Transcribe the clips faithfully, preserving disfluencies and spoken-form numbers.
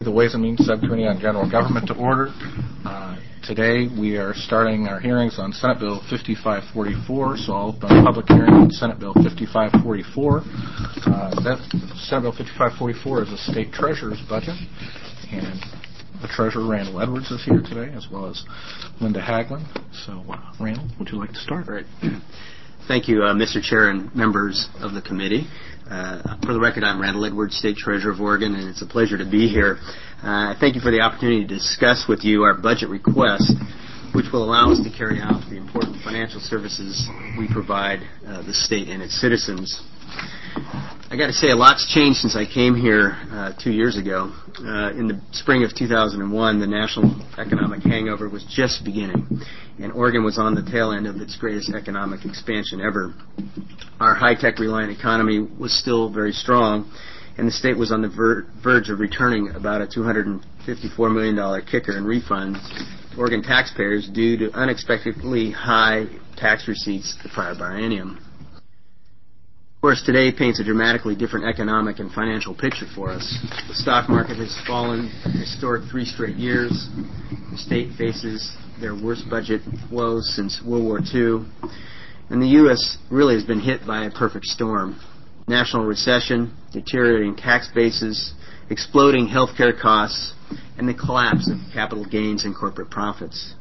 The Ways and Means Subcommittee on General Government to order. Uh, today we are starting our hearings on Senate Bill fifty-five forty-four, so I'll open a public hearing on Senate Bill fifty-five forty-four. Uh, that Senate Bill fifty-five forty-four is a state treasurer's budget, and the treasurer, Randall Edwards, is here today, as well as Linda Haglund. So, uh, Randall, would you like to start? Great. Thank you, uh, Mister Chair and members of the committee. Uh, for the record, I'm Randall Edwards, State Treasurer of Oregon, and it's a pleasure to be here. Uh, thank you for the opportunity to discuss with you our budget request, which will allow us to carry out the important financial services we provide uh, the state and its citizens. I got to say, a lot's changed since I came here uh, two years ago. Uh, in the spring of two thousand one, the national economic hangover was just beginning, and Oregon was on the tail end of its greatest economic expansion ever. Our high-tech reliant economy was still very strong, and the state was on the ver- verge of returning about a two hundred fifty-four million dollars kicker in refunds to Oregon taxpayers due to unexpectedly high tax receipts the prior biennium. Of course, today paints a dramatically different economic and financial picture for us. The stock market has fallen a historic three straight years. The state faces their worst budget woes since World War Two. And the U S really has been hit by a perfect storm. National recession, deteriorating tax bases, exploding healthcare costs, and the collapse of capital gains and corporate profits.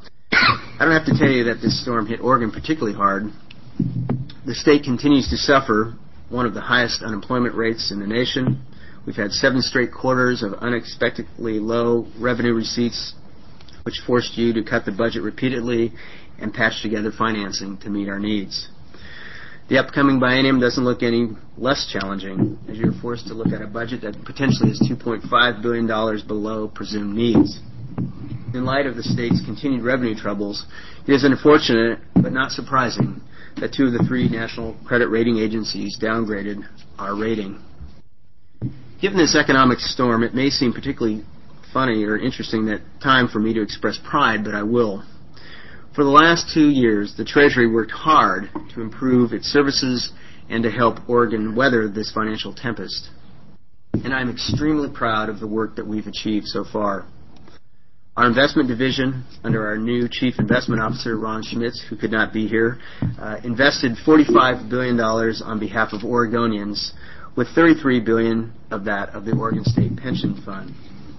I don't have to tell you that this storm hit Oregon particularly hard. The state continues to suffer one of the highest unemployment rates in the nation. We've had seven straight quarters of unexpectedly low revenue receipts, which forced you to cut the budget repeatedly and patch together financing to meet our needs. The upcoming biennium doesn't look any less challenging, as you're forced to look at a budget that potentially is two point five billion dollars below presumed needs. In light of the state's continued revenue troubles, it is unfortunate, but not surprising, that two of the three national credit rating agencies downgraded our rating. Given this economic storm, it may seem particularly funny or interesting that time for me to express pride, but I will. For the last two years, the Treasury worked hard to improve its services and to help Oregon weather this financial tempest. And I'm extremely proud of the work that we've achieved so far. Our investment division, under our new Chief Investment Officer, Ron Schmitz, who could not be here, uh, invested forty-five billion dollars on behalf of Oregonians, with thirty-three billion dollars of that of the Oregon State Pension Fund.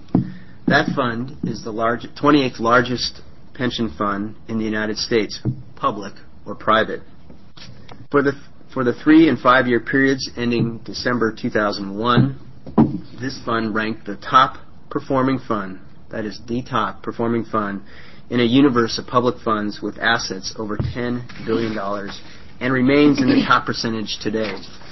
That fund is the large, twenty-eighth largest pension fund in the United States, public or private. For the for the three and five-year periods ending December two thousand one, this fund ranked the top performing fund. That is the top performing fund in a universe of public funds with assets over ten billion dollars and remains in the top percentage today.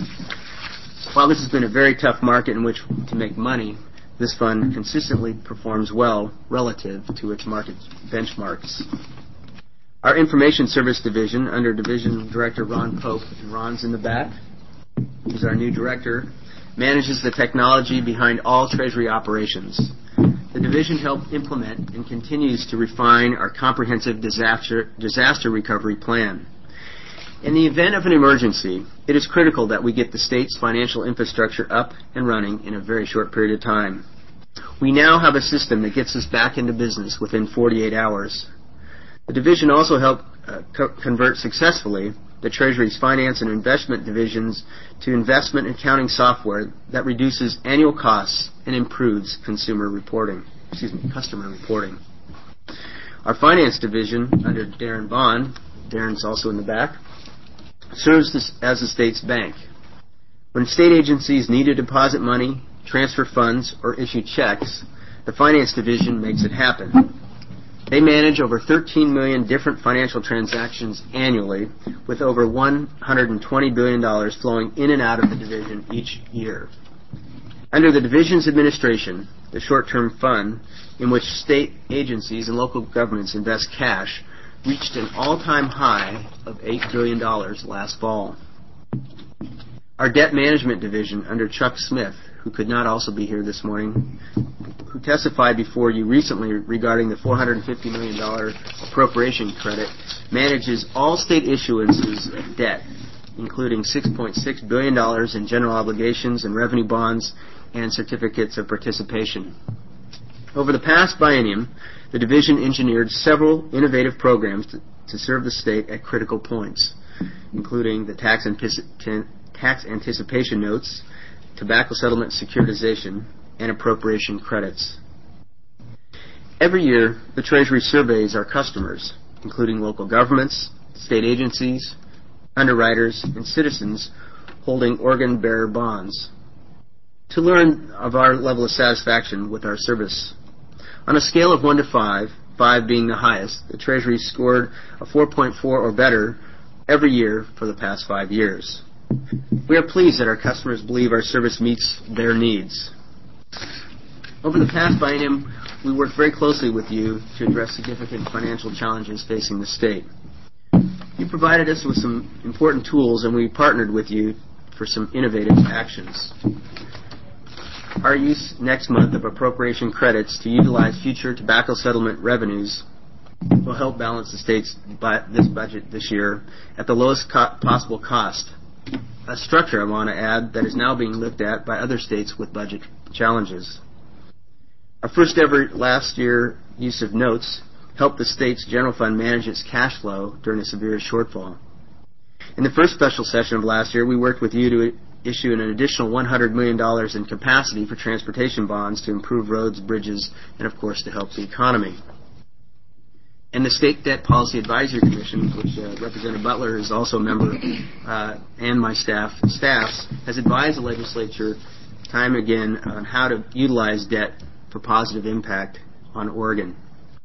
While this has been a very tough market in which to make money, this fund consistently performs well relative to its market benchmarks. Our Information Service Division, under Division Director Ron Pope, and Ron's in the back, who's our new director, manages the technology behind all Treasury operations. The division helped implement and continues to refine our comprehensive disaster, disaster recovery plan. In the event of an emergency, it is critical that we get the state's financial infrastructure up and running in a very short period of time. We now have a system that gets us back into business within forty-eight hours. The division also helped uh, co- convert successfully the Treasury's finance and investment divisions to investment accounting software that reduces annual costs and improves consumer reporting, excuse me, customer reporting. Our finance division, under Darren Bond, Darren's also in the back, serves this as the state's bank. When state agencies need to deposit money, transfer funds, or issue checks, the finance division makes it happen. They manage over thirteen million different financial transactions annually, with over one hundred twenty billion dollars flowing in and out of the division each year. Under the division's administration, the short-term fund, in which state agencies and local governments invest cash, reached an all-time high of eight billion dollars last fall. Our debt management division, under Chuck Smith, who could not also be here this morning, who testified before you recently regarding the four hundred fifty million dollars appropriation credit, manages all state issuances of debt, including six point six billion dollars in general obligations and revenue bonds and certificates of participation. Over the past biennium, the division engineered several innovative programs to, to serve the state at critical points, including the tax, antici- tax anticipation notes, tobacco settlement securitization, and appropriation credits. Every year, the Treasury surveys our customers, including local governments, state agencies, underwriters, and citizens holding organ-bearer bonds, to learn of our level of satisfaction with our service. On a scale of one to five, five being the highest, the Treasury scored a four point four or better every year for the past five years. We are pleased that our customers believe our service meets their needs. Over the past biennium, we worked very closely with you to address significant financial challenges facing the state. You provided us with some important tools, and we partnered with you for some innovative actions. Our use next month of appropriation credits to utilize future tobacco settlement revenues will help balance the state's bu- this budget this year at the lowest co- possible cost, a structure I want to add that is now being looked at by other states with budget challenges. Our first ever last year use of notes helped the state's general fund manage its cash flow during a severe shortfall. In the first special session of last year, we worked with you to issue an additional one hundred million dollars in capacity for transportation bonds to improve roads, bridges, and, of course, to help the economy. And the State Debt Policy Advisory Commission, which uh, Representative Butler is also a member, uh, and my staff, staffs, has advised the legislature time and again on how to utilize debt for positive impact on Oregon.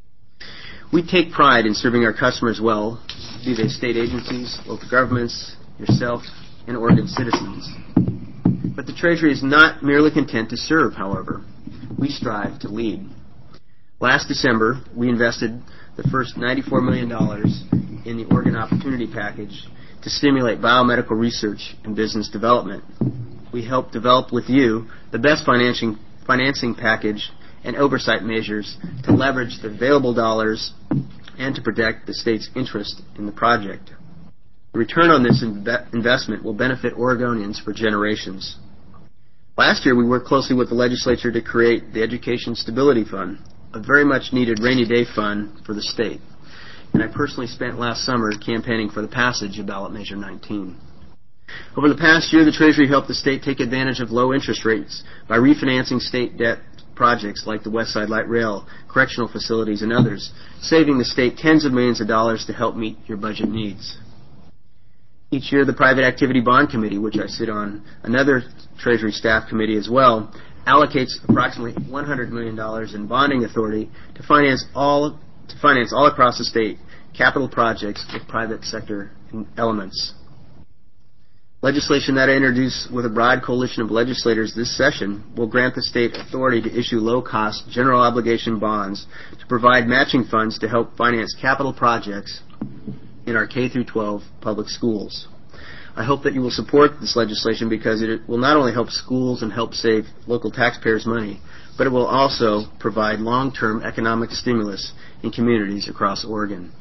We take pride in serving our customers well, be they state agencies, local governments, yourself, and Oregon citizens. But the Treasury is not merely content to serve, however. We strive to lead. Last December, we invested the first ninety-four million dollars in the Oregon Opportunity Package to stimulate biomedical research and business development. We helped develop with you the best financing, financing package and oversight measures to leverage the available dollars and to protect the state's interest in the project. The return on this inve- investment will benefit Oregonians for generations. Last year, we worked closely with the legislature to create the Education Stability Fund, a very much needed rainy day fund for the state. And I personally spent last summer campaigning for the passage of Ballot Measure nineteen. Over the past year, the Treasury helped the state take advantage of low interest rates by refinancing state debt projects like the West Side Light Rail, correctional facilities, and others, saving the state tens of millions of dollars to help meet your budget needs. Each year, the Private Activity Bond Committee, which I sit on, another Treasury staff committee as well, allocates approximately one hundred million dollars in bonding authority to finance all to finance all across the state capital projects with private sector elements. Legislation that I introduce with a broad coalition of legislators this session will grant the state authority to issue low-cost general obligation bonds to provide matching funds to help finance capital projects in our K through twelve public schools. I hope that you will support this legislation because it will not only help schools and help save local taxpayers money, but it will also provide long-term economic stimulus in communities across Oregon.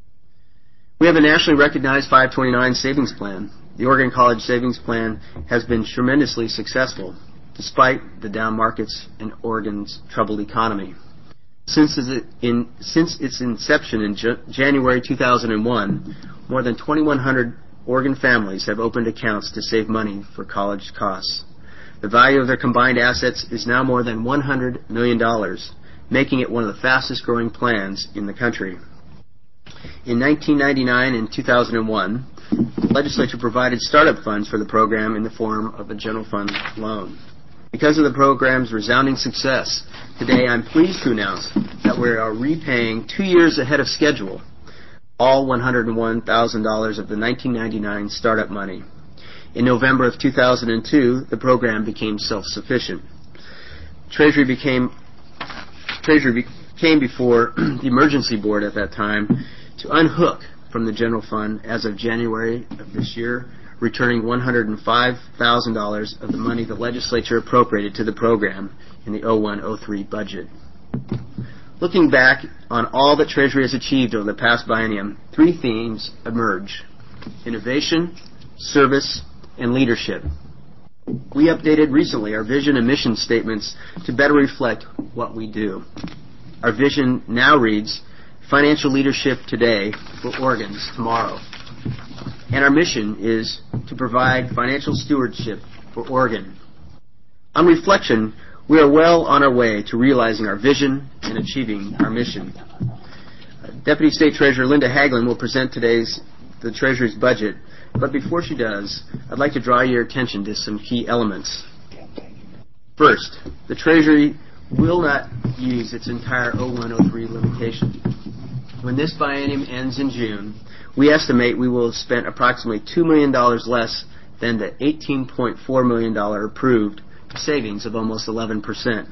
We have a nationally recognized five twenty-nine savings plan. The Oregon College Savings Plan has been tremendously successful, despite the down markets and Oregon's troubled economy. Since its, in, since its inception in J- January two thousand one, more than twenty-one hundred Oregon families have opened accounts to save money for college costs. The value of their combined assets is now more than one hundred million dollars, making it one of the fastest growing plans in the country. In nineteen ninety-nine and two thousand one, the legislature provided startup funds for the program in the form of a general fund loan. Because of the program's resounding success, today I'm pleased to announce that we are repaying two years ahead of schedule all one hundred one thousand dollars of the nineteen ninety-nine startup money. In November of two thousand two, the program became self-sufficient. Treasury became Treasury came before the Emergency Board at that time to unhook from the general fund as of January of this year, returning one hundred five thousand dollars of the money the legislature appropriated to the program in the oh one oh three budget. Looking back on all that Treasury has achieved over the past biennium, three themes emerge: innovation, service, and leadership. We updated recently our vision and mission statements to better reflect what we do. Our vision now reads, Financial Leadership Today for Oregon's Tomorrow. And our mission is to provide financial stewardship for Oregon. On reflection, we are well on our way to realizing our vision and achieving our mission. Deputy State Treasurer Linda Haglund will present today's the Treasury's budget, but before she does, I'd like to draw your attention to some key elements. First, the Treasury will not use its entire oh one oh three limitation. When this biennium ends in June, we estimate we will have spent approximately two million dollars less than the eighteen point four million dollars approved, savings of almost eleven percent.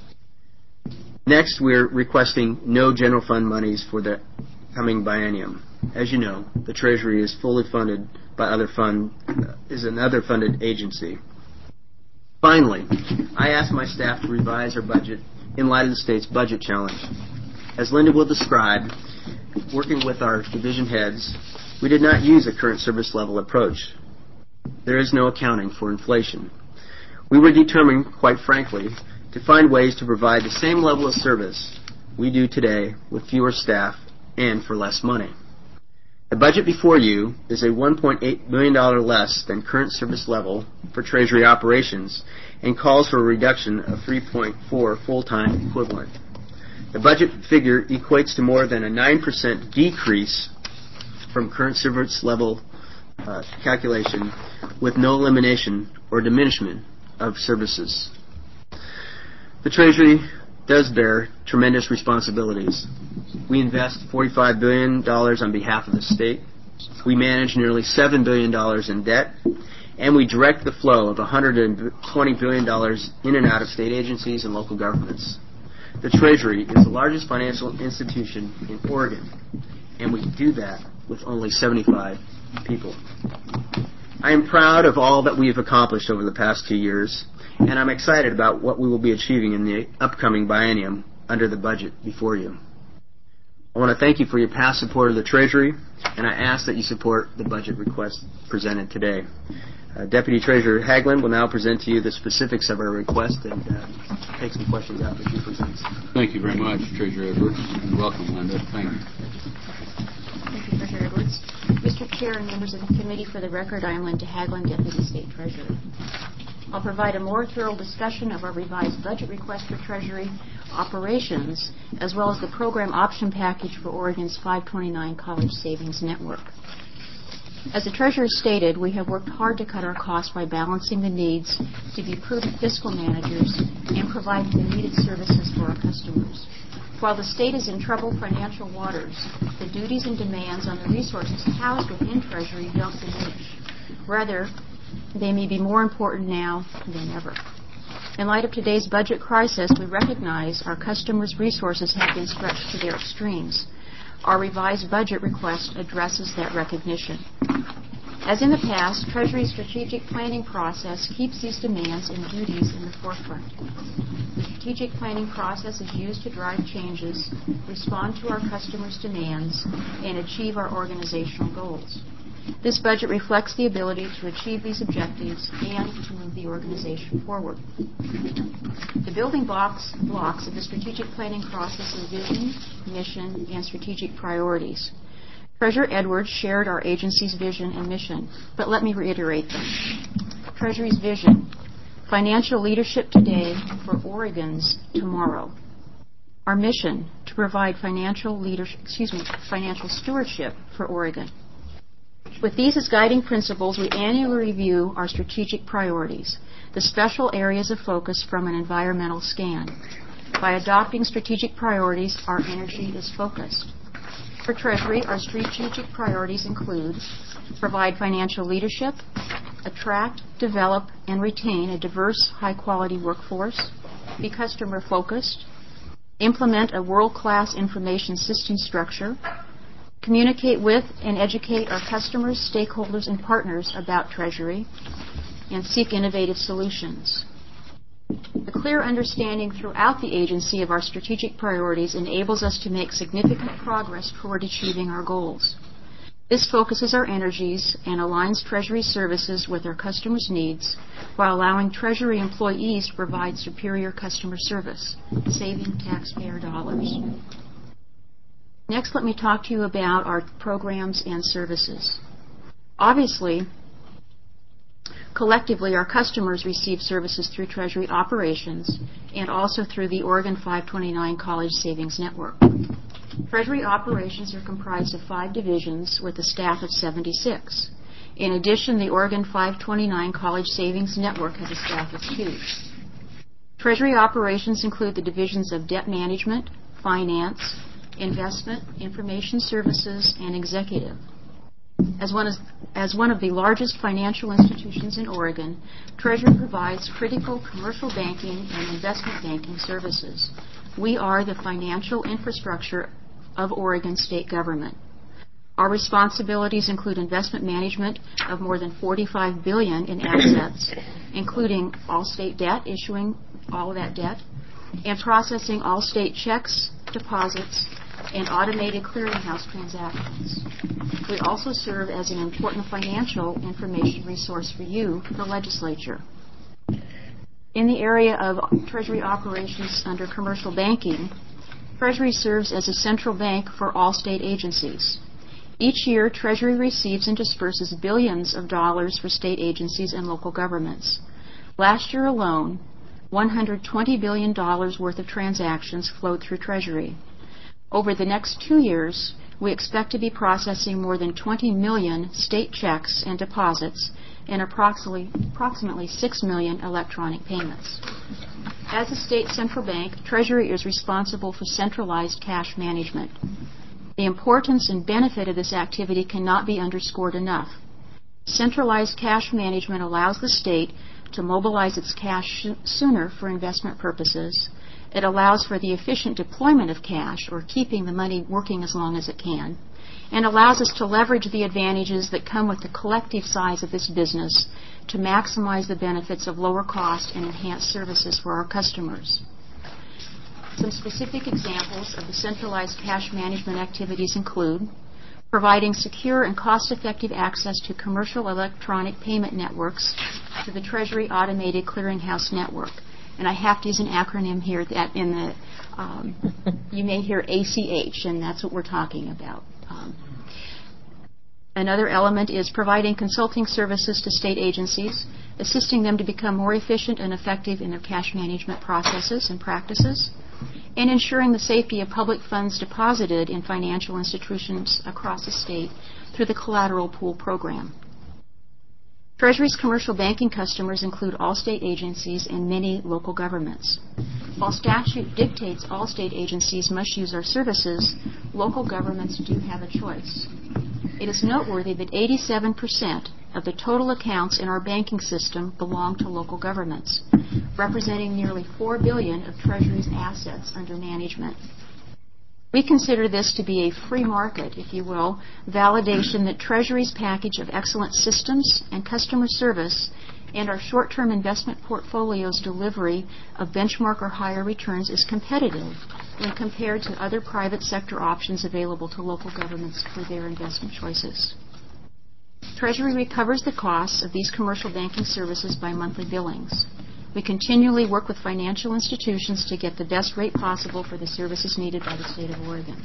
Next, we're requesting no general fund monies for the coming biennium. As you know, the Treasury is fully funded by other fund, uh, is another funded agency. Finally, I asked my staff to revise our budget in light of the state's budget challenge. As Linda will describe, working with our division heads, we did not use a current service level approach. There is no accounting for inflation. We were determined, quite frankly, to find ways to provide the same level of service we do today with fewer staff and for less money. The budget before you is a one point eight million dollars less than current service level for Treasury operations and calls for a reduction of three point four full-time equivalent. The budget figure equates to more than a nine percent decrease from current service level uh, calculation with no elimination or diminishment of services. The Treasury does bear tremendous responsibilities. We invest forty-five billion dollars on behalf of the state. We manage nearly seven billion dollars in debt, and we direct the flow of one hundred twenty billion dollars in and out of state agencies and local governments. The Treasury is the largest financial institution in Oregon, and we do that with only seventy-five people. I am proud of all that we have accomplished over the past two years, and I'm excited about what we will be achieving in the upcoming biennium under the budget before you. I want to thank you for your past support of the Treasury, and I ask that you support the budget request presented today. Uh, Deputy Treasurer Haglund will now present to you the specifics of our request and uh, take some questions after she presents. Thank you very much, Treasurer Edwards, and welcome, Linda. Thank you. Thank you, Treasurer Edwards. Mister Chair and members of the committee, for the record, I am Linda Haglund, Deputy State Treasurer. I'll provide a more thorough discussion of our revised budget request for Treasury operations, as well as the program option package for Oregon's five twenty-nine College Savings Network. As the Treasurer stated, we have worked hard to cut our costs by balancing the needs to be prudent fiscal managers and providing the needed services for our customers. While the state is in troubled financial waters, the duties and demands on the resources housed within Treasury don't diminish. Rather, they may be more important now than ever. In light of today's budget crisis, we recognize our customers' resources have been stretched to their extremes. Our revised budget request addresses that recognition. As in the past, Treasury's strategic planning process keeps these demands and duties in the forefront. The strategic planning process is used to drive changes, respond to our customers' demands, and achieve our organizational goals. This budget reflects the ability to achieve these objectives and to move the organization forward. The building blocks, blocks of the strategic planning process are vision, mission, and strategic priorities. Treasurer Edwards shared our agency's vision and mission, but let me reiterate them. Treasury's vision: financial leadership today for Oregon's tomorrow. Our mission: to provide financial leadership, excuse me, financial stewardship for Oregon. With these as guiding principles, we annually review our strategic priorities, the special areas of focus from an environmental scan. By adopting strategic priorities, our energy is focused. For Treasury, our strategic priorities include: provide financial leadership, attract, develop, and retain a diverse, high-quality workforce, be customer-focused, implement a world-class information system structure, communicate with and educate our customers, stakeholders, and partners about Treasury, and seek innovative solutions. A clear understanding throughout the agency of our strategic priorities enables us to make significant progress toward achieving our goals. This focuses our energies and aligns Treasury services with our customers' needs while allowing Treasury employees to provide superior customer service, saving taxpayer dollars. Next, let me talk to you about our programs and services. Obviously, collectively, our customers receive services through Treasury operations and also through the Oregon five twenty-nine College Savings Network. Treasury operations are comprised of five divisions with a staff of seventy-six. In addition, the Oregon five twenty-nine College Savings Network has a staff of two. Treasury operations include the divisions of debt management, finance, investment, information services, and executive. As one, is, as one of the largest financial institutions in Oregon, Treasury provides critical commercial banking and investment banking services. We are the financial infrastructure of Oregon state government. Our responsibilities include investment management of more than forty-five billion dollars in assets, including all state debt, issuing all of that debt, and processing all state checks, deposits, and automated clearinghouse transactions. We also serve as an important financial information resource for you, the legislature. In the area of Treasury operations under commercial banking, Treasury serves as a central bank for all state agencies. Each year, Treasury receives and disperses billions of dollars for state agencies and local governments. Last year alone, one hundred twenty billion dollars worth of transactions flowed through Treasury. Over the next two years, we expect to be processing more than twenty million state checks and deposits and approximately, approximately six million electronic payments. As a state central bank, Treasury is responsible for centralized cash management. The importance and benefit of this activity cannot be underscored enough. Centralized cash management allows the state to mobilize its cash sh- sooner for investment purposes. It allows for the efficient deployment of cash, or keeping the money working as long as it can, and allows us to leverage the advantages that come with the collective size of this business to maximize the benefits of lower cost and enhanced services for our customers. Some specific examples of the centralized cash management activities include providing secure and cost-effective access to commercial electronic payment networks to the Treasury Automated Clearinghouse Network. And I have to use an acronym here that in the, um, you may hear A C H, and that's what we're talking about. Um, another element is providing consulting services to state agencies, assisting them to become more efficient and effective in their cash management processes and practices, and ensuring the safety of public funds deposited in financial institutions across the state through the Collateral Pool Program. Treasury's commercial banking customers include all state agencies and many local governments. While statute dictates all state agencies must use our services, local governments do have a choice. It is noteworthy that eighty-seven percent of the total accounts in our banking system belong to local governments, representing nearly four billion dollars of Treasury's assets under management. We consider this to be a free market, if you will, validation that Treasury's package of excellent systems and customer service and our short-term investment portfolio's delivery of benchmark or higher returns is competitive when compared to other private sector options available to local governments for their investment choices. Treasury recovers the costs of these commercial banking services by monthly billings. We continually work with financial institutions to get the best rate possible for the services needed by the state of Oregon.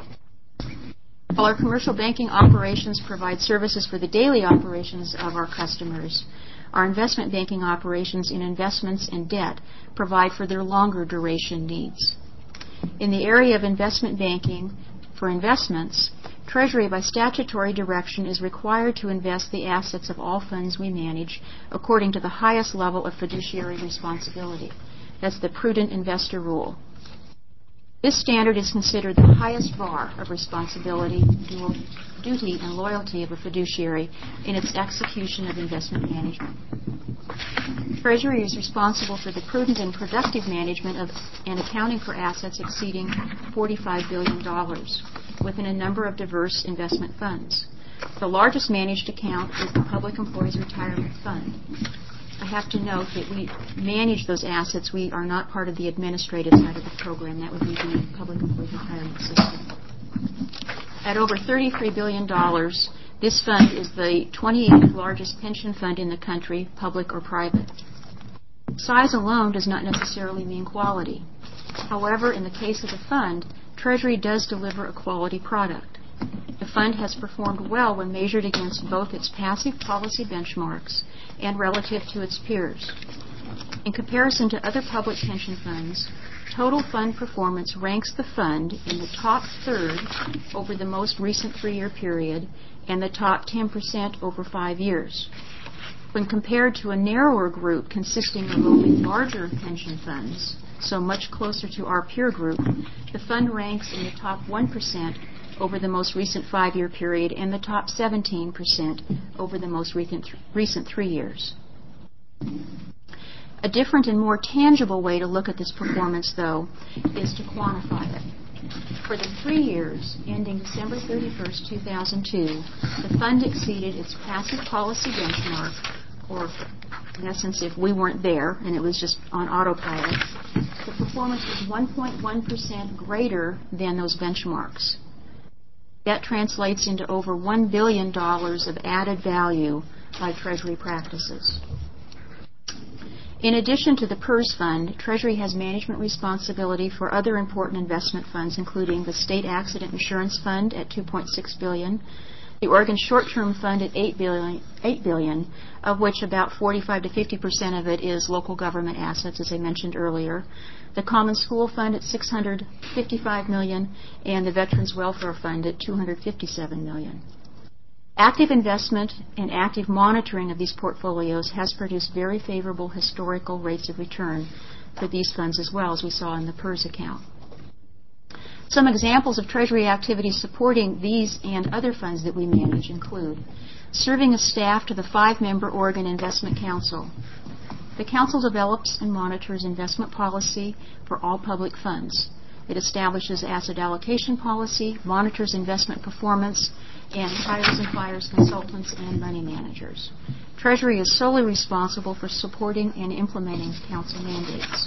While our commercial banking operations provide services for the daily operations of our customers, our investment banking operations in investments and debt provide for their longer duration needs. In the area of investment banking for investments, Treasury, by statutory direction, is required to invest the assets of all funds we manage according to the highest level of fiduciary responsibility. That's the prudent investor rule. This standard is considered the highest bar of responsibility, duty, and loyalty of a fiduciary in its execution of investment management. Treasury is responsible for the prudent and productive management of and accounting for assets exceeding forty-five billion dollars within a number of diverse investment funds. The largest managed account is the Public Employees Retirement Fund. I have to note that we manage those assets. We are not part of the administrative side of the program. That would be the Public Employees Retirement System. At over thirty-three billion dollars, this fund is the twenty-eighth largest pension fund in the country, public or private. Size alone does not necessarily mean quality. However, in the case of the fund, Treasury does deliver a quality product. The fund has performed well when measured against both its passive policy benchmarks and relative to its peers. In comparison to other public pension funds, total fund performance ranks the fund in the top third over the most recent three-year period and the top ten percent over five years. When compared to a narrower group consisting of only larger pension funds, so much closer to our peer group, the fund ranks in the top one percent over the most recent five-year period and the top seventeen percent over the most recent, th- recent three years. A different and more tangible way to look at this performance, though, is to quantify it. For the three years ending December thirty-first, two thousand two, the fund exceeded its passive policy benchmark, or in essence, if we weren't there and it was just on autopilot, the performance was one point one percent greater than those benchmarks. That translates into over one billion dollars of added value by Treasury practices. In addition to the P E R S fund, Treasury has management responsibility for other important investment funds, including the State Accident Insurance Fund at two point six billion dollars, the Oregon Short-Term Fund at eight billion dollars, of which about forty-five to fifty percent of it is local government assets, as I mentioned earlier, the Common School Fund at six hundred fifty-five million dollars, and the Veterans Welfare Fund at two hundred fifty-seven million dollars. Active investment and active monitoring of these portfolios has produced very favorable historical rates of return for these funds as well, as we saw in the P E R S account. Some examples of Treasury activities supporting these and other funds that we manage include serving as staff to the five-member Oregon Investment Council. The Council develops and monitors investment policy for all public funds. It establishes asset allocation policy, monitors investment performance, and hires and fires consultants and money managers. Treasury is solely responsible for supporting and implementing Council mandates.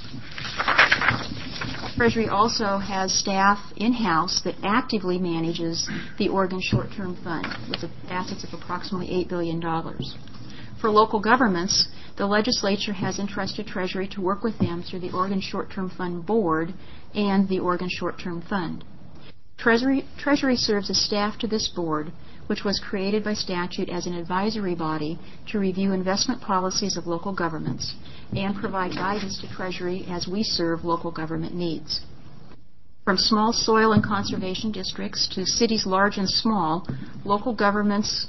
Treasury also has staff in-house that actively manages the Oregon Short-Term Fund with assets of approximately eight billion dollars. For local governments, the legislature has entrusted Treasury to work with them through the Oregon Short-Term Fund Board and the Oregon Short-Term Fund. Treasury, Treasury serves as staff to this board, which was created by statute as an advisory body to review investment policies of local governments and provide guidance to Treasury as we serve local government needs. From small soil and conservation districts to cities large and small, local governments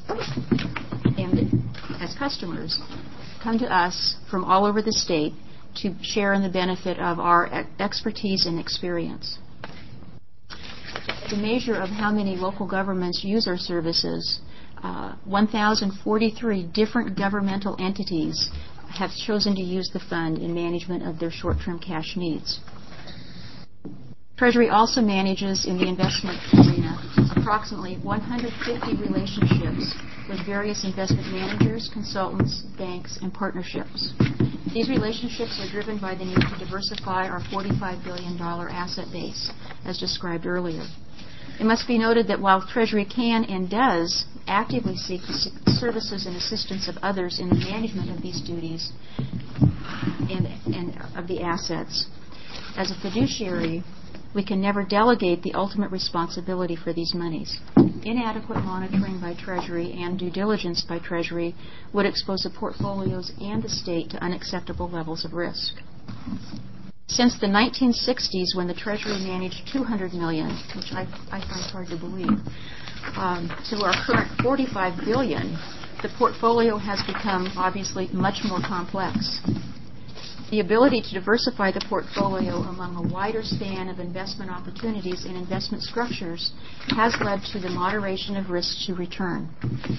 and as customers come to us from all over the state to share in the benefit of our expertise and experience. The measure of how many local governments use our services, uh, one thousand forty-three different governmental entities have chosen to use the fund in management of their short-term cash needs. Treasury also manages in the investment arena approximately one hundred fifty relationships with various investment managers, consultants, banks, and partnerships. These relationships are driven by the need to diversify our forty-five billion dollars asset base, as described earlier. It must be noted that while Treasury can and does actively seek the services and assistance of others in the management of these duties and, and of the assets, as a fiduciary, we can never delegate the ultimate responsibility for these monies. Inadequate monitoring by Treasury and due diligence by Treasury would expose the portfolios and the state to unacceptable levels of risk. Since the nineteen sixties, when the Treasury managed two hundred million dollars, which I, I find hard to believe, um, to our current forty-five billion dollars, the portfolio has become obviously much more complex. The ability to diversify the portfolio among a wider span of investment opportunities and investment structures has led to the moderation of risk to return.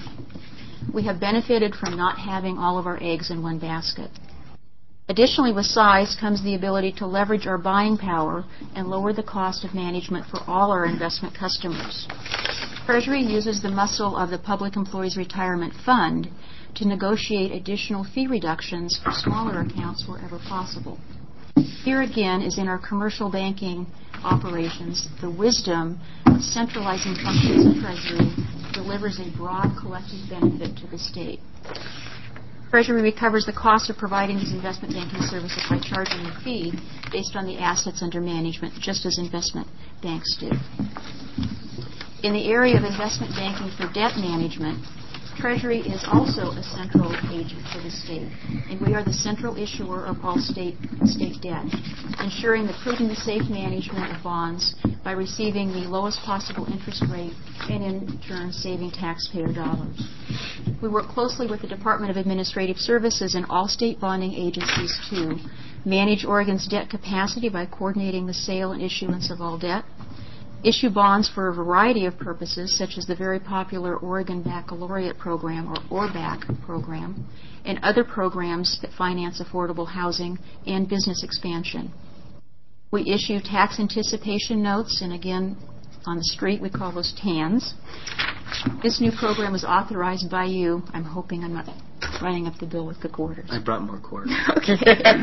We have benefited from not having all of our eggs in one basket. Additionally, with size comes the ability to leverage our buying power and lower the cost of management for all our investment customers. Treasury uses the muscle of the Public Employees Retirement Fund to negotiate additional fee reductions for smaller accounts wherever possible. Here again is in our commercial banking operations, the wisdom of centralizing functions of Treasury delivers a broad collective benefit to the state. Treasury recovers the cost of providing these investment banking services by charging a fee based on the assets under management, just as investment banks do. In the area of investment banking for debt management, Treasury is also a central agent for the state, and we are the central issuer of all state state debt, ensuring the prudent and safe management of bonds by receiving the lowest possible interest rate and in turn saving taxpayer dollars. We work closely with the Department of Administrative Services and all state bonding agencies to manage Oregon's debt capacity by coordinating the sale and issuance of all debt, issue bonds for a variety of purposes, such as the very popular Oregon Baccalaureate Program, or O R B A C program, and other programs that finance affordable housing and business expansion. We issue tax anticipation notes, and again, on the street, we call those T A Ns. This new program was authorized by you. I'm hoping I'm not running up the bill with the quarters. I brought more quarters. Okay.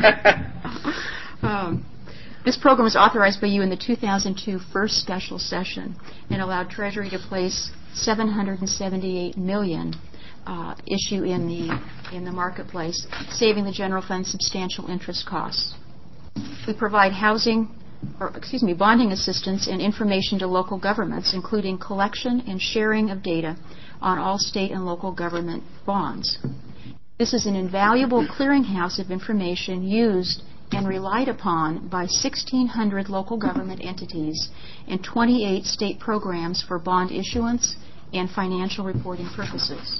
um, This program was authorized by you in the two thousand two first special session and allowed Treasury to place seven hundred seventy-eight million dollars uh, issue in the in the marketplace, saving the general fund substantial interest costs. We provide housing, or excuse me, bonding assistance and information to local governments, including collection and sharing of data on all state and local government bonds. This is an invaluable clearinghouse of information used and relied upon by sixteen hundred local government entities and twenty-eight state programs for bond issuance and financial reporting purposes.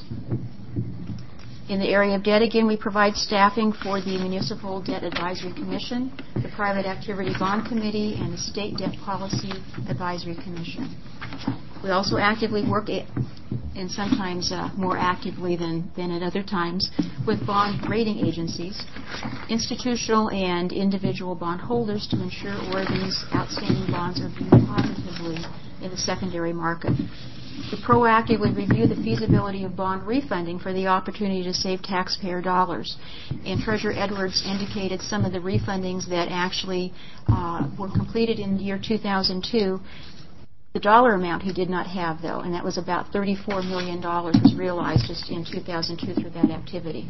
In the area of debt, again, we provide staffing for the Municipal Debt Advisory Commission, the Private Activity Bond Committee, and the State Debt Policy Advisory Commission. We also actively work, it, and sometimes uh, more actively than, than at other times, with bond rating agencies, institutional and individual bond holders to ensure Oregon's outstanding bonds are viewed positively in the secondary market. We proactively review the feasibility of bond refunding for the opportunity to save taxpayer dollars. And Treasurer Edwards indicated some of the refundings that actually uh, were completed in the year two thousand two. The dollar amount he did not have, though, and that was about thirty-four million dollars was realized just in two thousand two through that activity.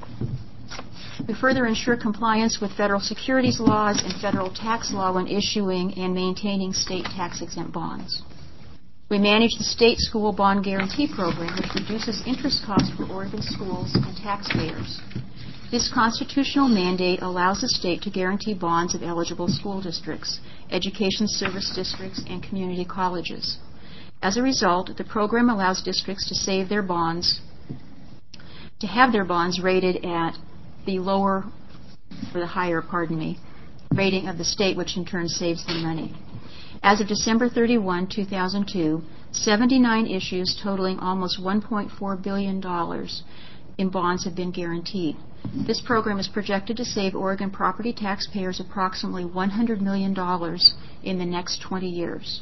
We further ensure compliance with federal securities laws and federal tax law when issuing and maintaining state tax-exempt bonds. We manage the state school bond guarantee program, which reduces interest costs for Oregon schools and taxpayers. This constitutional mandate allows the state to guarantee bonds of eligible school districts, education service districts, and community colleges. As a result, the program allows districts to save their bonds, to have their bonds rated at the lower, or the higher, pardon me, rating of the state, which in turn saves them money. As of December thirty-first, two thousand two, seventy-nine issues totaling almost one point four billion dollars in bonds have been guaranteed. This program is projected to save Oregon property taxpayers approximately one hundred million dollars in the next twenty years.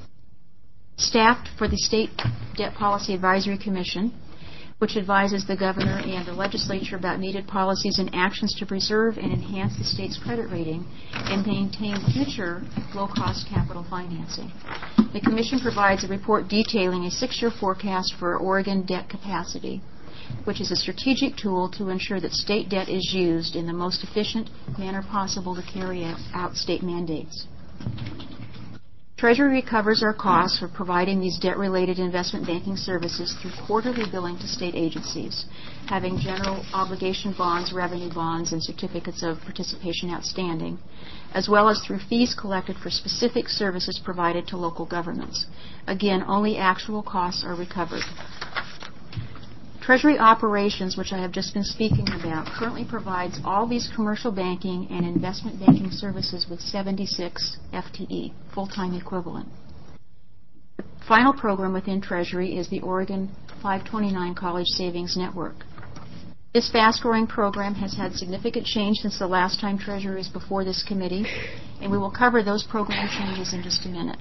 Staffed for the State Debt Policy Advisory Commission, which advises the governor and the legislature about needed policies and actions to preserve and enhance the state's credit rating and maintain future low-cost capital financing. The commission provides a report detailing a six-year forecast for Oregon debt capacity, which is a strategic tool to ensure that state debt is used in the most efficient manner possible to carry out state mandates. Treasury recovers our costs for providing these debt-related investment banking services through quarterly billing to state agencies, having general obligation bonds, revenue bonds, and certificates of participation outstanding, as well as through fees collected for specific services provided to local governments. Again, only actual costs are recovered. Treasury Operations, which I have just been speaking about, currently provides all these commercial banking and investment banking services with seventy-six F T E, full-time equivalent. The final program within Treasury is the Oregon five twenty-nine College Savings Network. This fast-growing program has had significant change since the last time Treasury was before this committee, and we will cover those program changes in just a minute.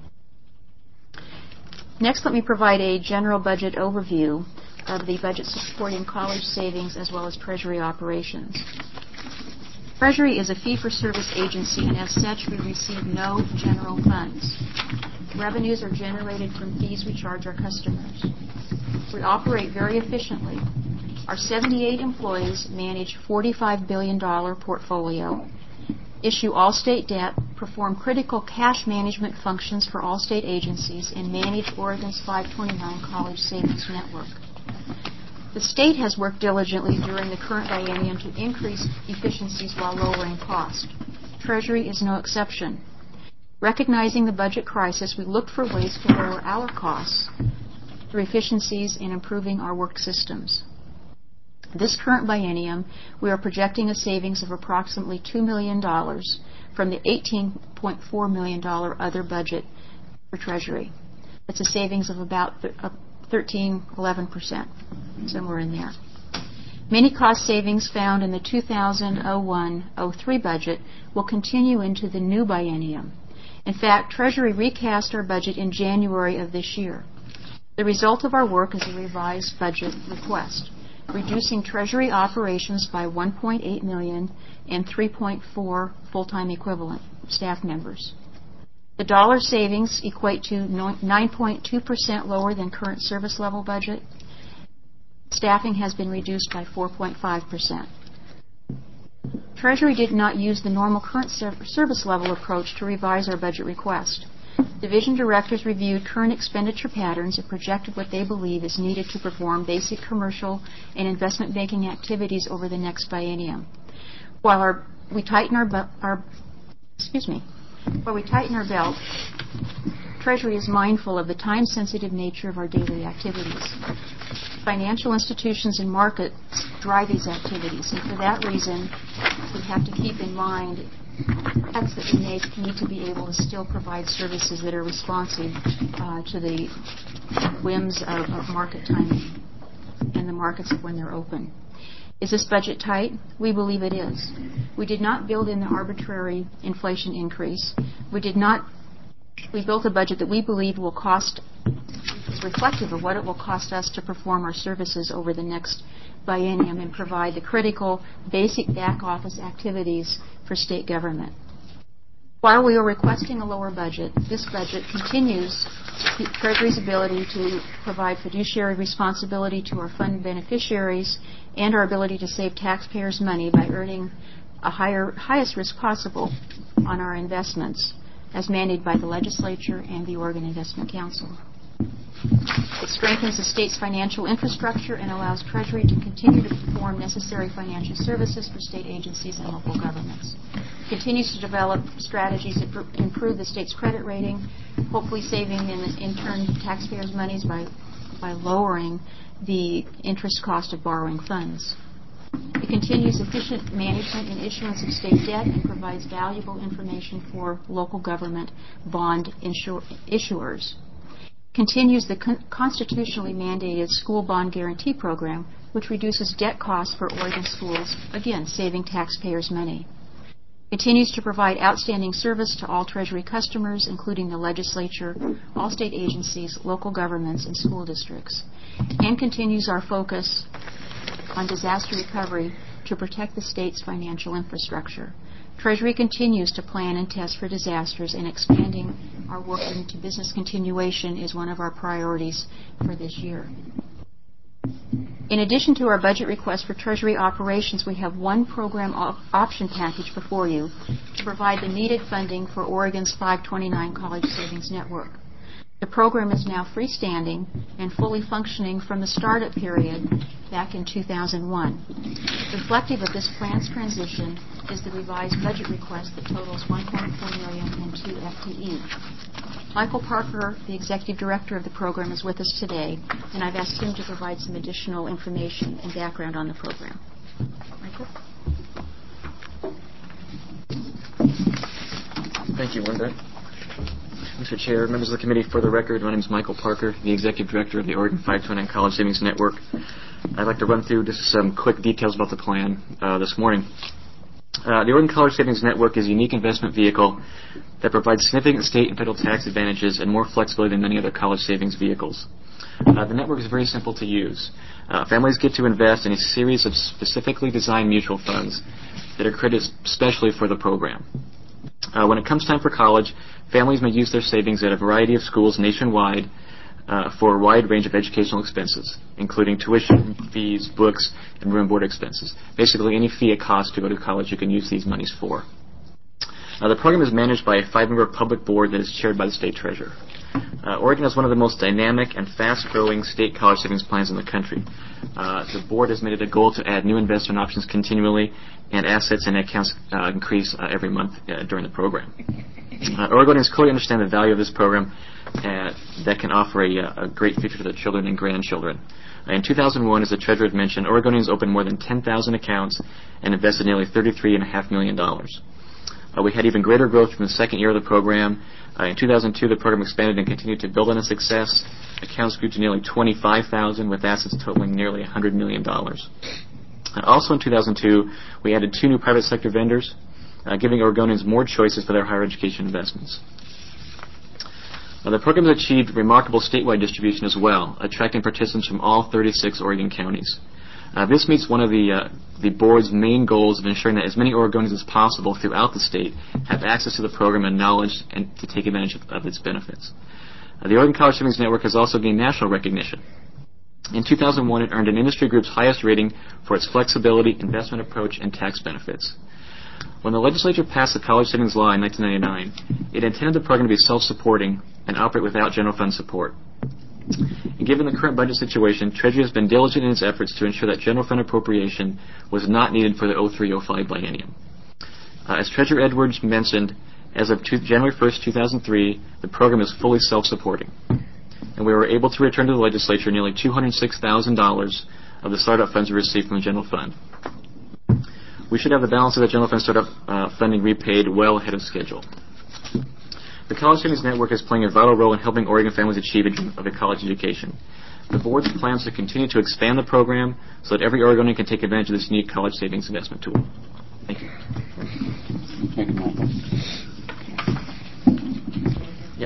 Next, let me provide a general budget overview of the budget supporting college savings as well as Treasury operations. Treasury is a fee-for-service agency, and as such, we receive no general funds. Revenues are generated from fees we charge our customers. We operate very efficiently. Our seventy-eight employees manage forty-five billion dollars portfolio, issue all state debt, perform critical cash management functions for all state agencies, and manage Oregon's five twenty-nine College Savings Network. The state has worked diligently during the current biennium to increase efficiencies while lowering cost. Treasury is no exception. Recognizing the budget crisis, we looked for ways to lower our costs through efficiencies and improving our work systems. This current biennium, we are projecting a savings of approximately two million dollars from the eighteen point four million dollars other budget for Treasury. That's a savings of about thirteen, eleven percent, somewhere in there. Many cost savings found in the two thousand one oh three budget will continue into the new biennium. In fact, Treasury recast our budget in January of this year. The result of our work is a revised budget request, reducing Treasury operations by one point eight million dollars and three point four full-time equivalent staff members. The dollar savings equate to nine point two percent lower than current service level budget. Staffing has been reduced by four point five percent. Treasury did not use the normal current service level approach to revise our budget request. Division directors reviewed current expenditure patterns and projected what they believe is needed to perform basic commercial and investment banking activities over the next biennium. While our, we tighten our, our excuse me, while we tighten our belt, Treasury is mindful of the time-sensitive nature of our daily activities. Financial institutions and markets drive these activities, and for that reason, we have to keep in mind cuts that we make need to be able to still provide services that are responsive uh, to the whims of, of market timing and the markets when they're open. Is this budget tight? We believe it is. We did not build in the arbitrary inflation increase. We did not. We built a budget that we believe will cost is reflective of what it will cost us to perform our services over the next biennium and provide the critical basic back office activities for state government. While we are requesting a lower budget, this budget continues Treasury's ability to provide fiduciary responsibility to our fund beneficiaries and our ability to save taxpayers' money by earning a higher, highest risk possible on our investments as mandated by the legislature and the Oregon Investment Council. It strengthens the state's financial infrastructure and allows Treasury to continue to perform necessary financial services for state agencies and local governments. It continues to develop strategies that pr- improve the state's credit rating, hopefully saving in, in turn taxpayers' monies by, by lowering the interest cost of borrowing funds. It continues efficient management and issuance of state debt and provides valuable information for local government bond insur- issuers. Continues the con- constitutionally mandated school bond guarantee program, which reduces debt costs for Oregon schools, again, saving taxpayers money. Continues to provide outstanding service to all Treasury customers, including the legislature, all state agencies, local governments, and school districts. And continues our focus on disaster recovery to protect the state's financial infrastructure. Treasury continues to plan and test for disasters, and expanding our work into business continuation is one of our priorities for this year. In addition to our budget request for Treasury operations, we have one program op- option package before you to provide the needed funding for Oregon's five twenty-nine College Savings Network. The program is now freestanding and fully functioning from the startup period back in two thousand one. Reflective of this plan's transition is the revised budget request that totals one point four million dollars and two F T E. Michael Parker, the executive director of the program, is with us today, and I've asked him to provide some additional information and background on the program. Michael? Thank you, Linda. Mister Chair, members of the committee, for the record, my name is Michael Parker, the executive director of the Oregon five twenty-nine College Savings Network. I'd like to run through just some quick details about the plan uh, this morning. Uh, the Oregon College Savings Network is a unique investment vehicle that provides significant state and federal tax advantages and more flexibility than many other college savings vehicles. Uh, the network is very simple to use. Uh, families get to invest in a series of specifically designed mutual funds that are created specially for the program. Uh, when it comes time for college, families may use their savings at a variety of schools nationwide uh, for a wide range of educational expenses, including tuition, fees, books, and room board expenses. Basically, any fee it costs to go to college, you can use these monies for. Uh, the program is managed by a five-member public board that is chaired by the state treasurer. Uh, Oregon is one of the most dynamic and fast-growing state college savings plans in the country. Uh, the board has made it a goal to add new investment options continually, and assets and accounts uh, increase uh, every month uh, during the program. Uh, Oregonians clearly understand the value of this program uh, that can offer a, a great future to their children and grandchildren. Uh, in two thousand one, as the treasurer had mentioned, Oregonians opened more than ten thousand accounts and invested nearly thirty-three point five million dollars. Uh, we had even greater growth from the second year of the program. Uh, in two thousand two, the program expanded and continued to build on its success. Accounts grew to nearly twenty-five thousand, with assets totaling nearly one hundred million dollars. Uh, also in two thousand two, we added two new private sector vendors, uh, giving Oregonians more choices for their higher education investments. Uh, the program has achieved remarkable statewide distribution as well, attracting participants from all thirty-six Oregon counties. Uh, this meets one of the uh, the board's main goals of ensuring that as many Oregonians as possible throughout the state have access to the program and knowledge and to take advantage of, of its benefits. Uh, the Oregon College Savings Network has also gained national recognition. In two thousand one, it earned an industry group's highest rating for its flexibility, investment approach, and tax benefits. When the legislature passed the College Savings Law in nineteen ninety-nine, it intended the program to be self-supporting and operate without general fund support. And given the current budget situation, Treasury has been diligent in its efforts to ensure that general fund appropriation was not needed for the oh three oh five biennium. Uh, as Treasurer Edwards mentioned, as of two, January first, two thousand three, the program is fully self-supporting. And we were able to return to the legislature nearly two hundred six thousand dollars of the startup funds we received from the general fund. We should have the balance of the general fund startup uh, funding repaid well ahead of schedule. The College Savings Network is playing a vital role in helping Oregon families achieve a dream of a college education. The board's plans to continue to expand the program so that every Oregonian can take advantage of this unique college savings investment tool. Thank you. Thank you, Michael. Yep.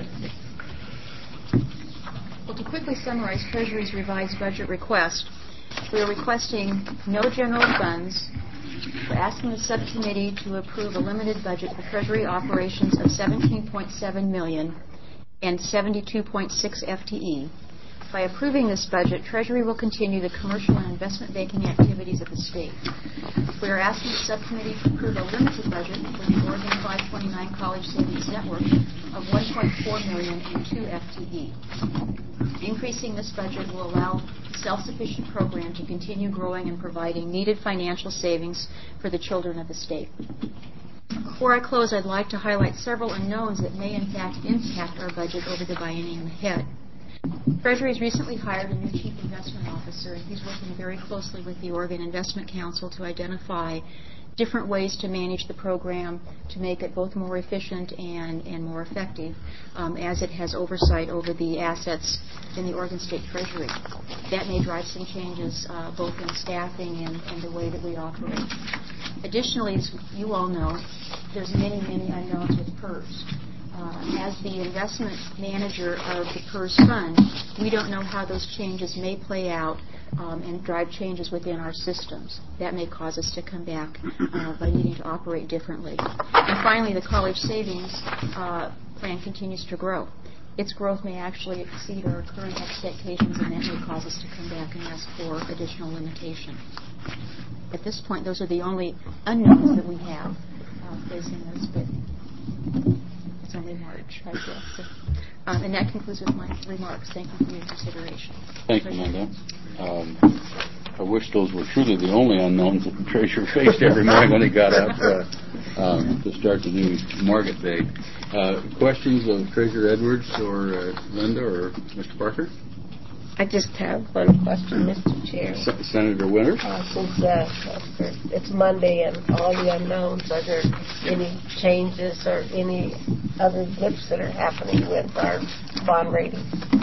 Well, to quickly summarize Treasury's revised budget request, we are requesting no general funds. We're asking the subcommittee to approve a limited budget for Treasury operations of seventeen point seven million dollars and seventy-two point six F T E. By approving this budget, Treasury will continue the commercial and investment banking activities of the state. We are asking the subcommittee to approve a limited budget for the Oregon five twenty-nine College Savings Network of one point four million dollars and two F T E. Increasing this budget will allow the self-sufficient program to continue growing and providing needed financial savings for the children of the state. Before I close, I'd like to highlight several unknowns that may in fact impact our budget over the biennium ahead. Treasury has recently hired a new chief investment officer, and he's working very closely with the Oregon Investment Council to identify different ways to manage the program to make it both more efficient and, and more effective um, as it has oversight over the assets in the Oregon State Treasury. That may drive some changes uh, both in staffing and, and the way that we operate. Additionally, as you all know, there's many, many unknowns with P E R S. Uh, as the investment manager of the P E R S fund, we don't know how those changes may play out um, and drive changes within our systems. That may cause us to come back uh, by needing to operate differently. And finally, the college savings uh, plan continues to grow. Its growth may actually exceed our current expectations, and that may cause us to come back and ask for additional limitation. At this point, those are the only unknowns that we have uh, facing us, but it's only March, I guess. So, um, and that concludes with my remarks. Thank you for your consideration. Thank you, Linda. Um, I wish those were truly the only unknowns that the treasurer faced every morning when he got up uh, um, to start the new market day. Uh, questions of Treasurer Edwards or uh, Linda or Mister Parker? I just have one question, Mister Chair. S- Senator Winters? Uh, since uh, it's Monday and all the unknowns, are there any changes or any other dips that are happening with our bond rating?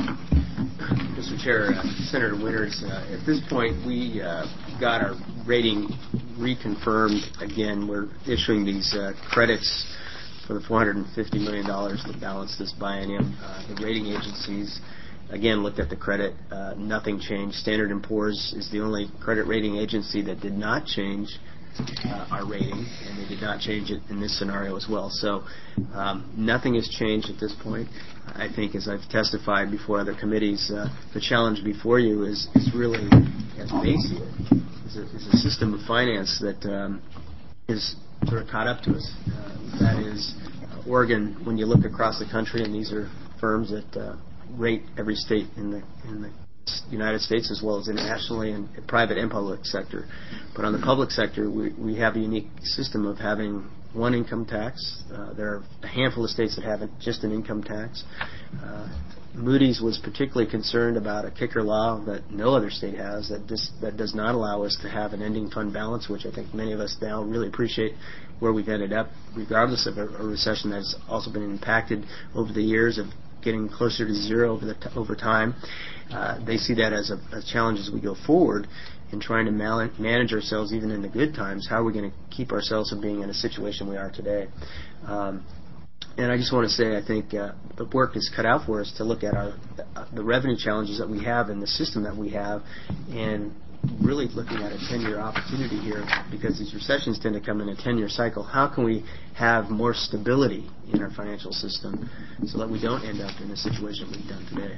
Mister Chair, uh, Senator Winters, uh, at this point we uh, got our rating reconfirmed. Again, we're issuing these uh, credits for the four hundred fifty million dollars to balance this biennium. Uh, the rating agencies again, looked at the credit. Uh, nothing changed. Standard and Poor's is the only credit rating agency that did not change uh, our rating, and they did not change it in this scenario as well. So um, nothing has changed at this point. I think, as I've testified before other committees, uh, the challenge before you is, is really, as they see it, is a, is a system of finance that um, is sort of caught up to us. Uh, that is, uh, Oregon, when you look across the country, and these are firms that uh, rate every state in the in the United States as well as internationally, in private and public sector. But on the public sector, we, we have a unique system of having one income tax. Uh, there are a handful of states that have just an income tax. Uh, Moody's was particularly concerned about a kicker law that no other state has, that just, that does not allow us to have an ending fund balance, which I think many of us now really appreciate where we've ended up, regardless of a, a recession that has also been impacted over the years of getting closer to zero over, the t- over time. Uh, they see that as a, a challenge as we go forward in trying to mal- manage ourselves even in the good times. How are we going to keep ourselves from being in a situation we are today? Um, and I just want to say I think uh, the work is cut out for us to look at our uh, the revenue challenges that we have and the system that we have, and really looking at a ten-year opportunity here, because these recessions tend to come in a ten-year cycle. How can we have more stability in our financial system so that we don't end up in the situation we've done today?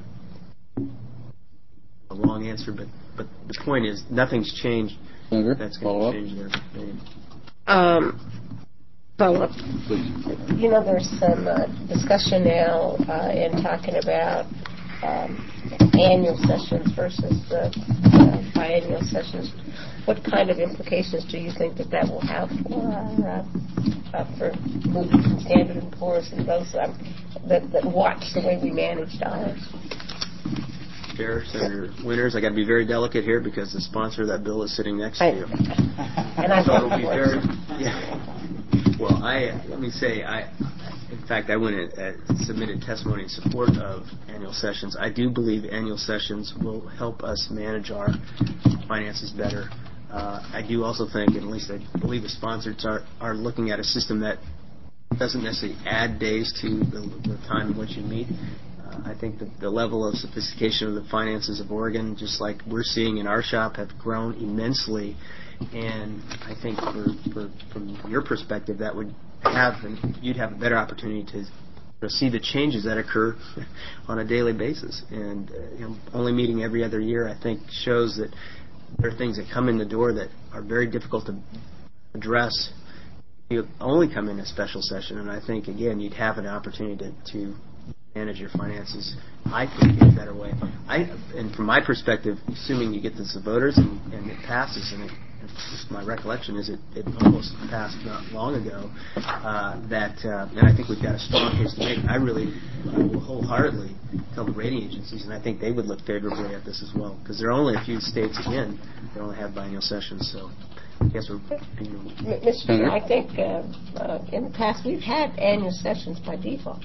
A long answer, but but the point is nothing's changed. Senator, That's follow going up. to change there. Um, follow up. You know, there's some uh, discussion now uh, in talking about um, annual sessions versus the uh, biennial sessions. What kind of implications do you think that that will have for our, uh, uh, for Moody's and Standard and Poor's and those um, that, that watch the way we manage dollars? Chair, Senator Winters, I got to be very delicate here because the sponsor of that bill is sitting next to you. And I So it'll voted be for very, it. yeah. Well, I let me say, I, in fact, I went and uh, submitted testimony in support of annual sessions. I do believe annual sessions will help us manage our finances better. Uh, I do also think, and at least I believe the sponsors are, are looking at a system that doesn't necessarily add days to the, the time in which you meet. I think that the level of sophistication of the finances of Oregon, just like we're seeing in our shop, have grown immensely. And I think for, for, from your perspective, that would have, you'd have a better opportunity to, to see the changes that occur on a daily basis. And uh, you know, only meeting every other year, I think, shows that there are things that come in the door that are very difficult to address. You only come in a special session, and I think, again, you'd have an opportunity to, to manage your finances, I think, in a better way. I, and from my perspective, assuming you get this to voters and, and it passes, and it, just my recollection is it, it almost passed not long ago, uh, that, uh, and I think we've got a strong case to make. I really uh, will wholeheartedly tell the rating agencies, and I think they would look favorably at this as well, because there are only a few states, again, that only have biennial sessions, so I guess we're... You know, Mister Chair, I think uh, uh, in the past we've had annual sessions by default.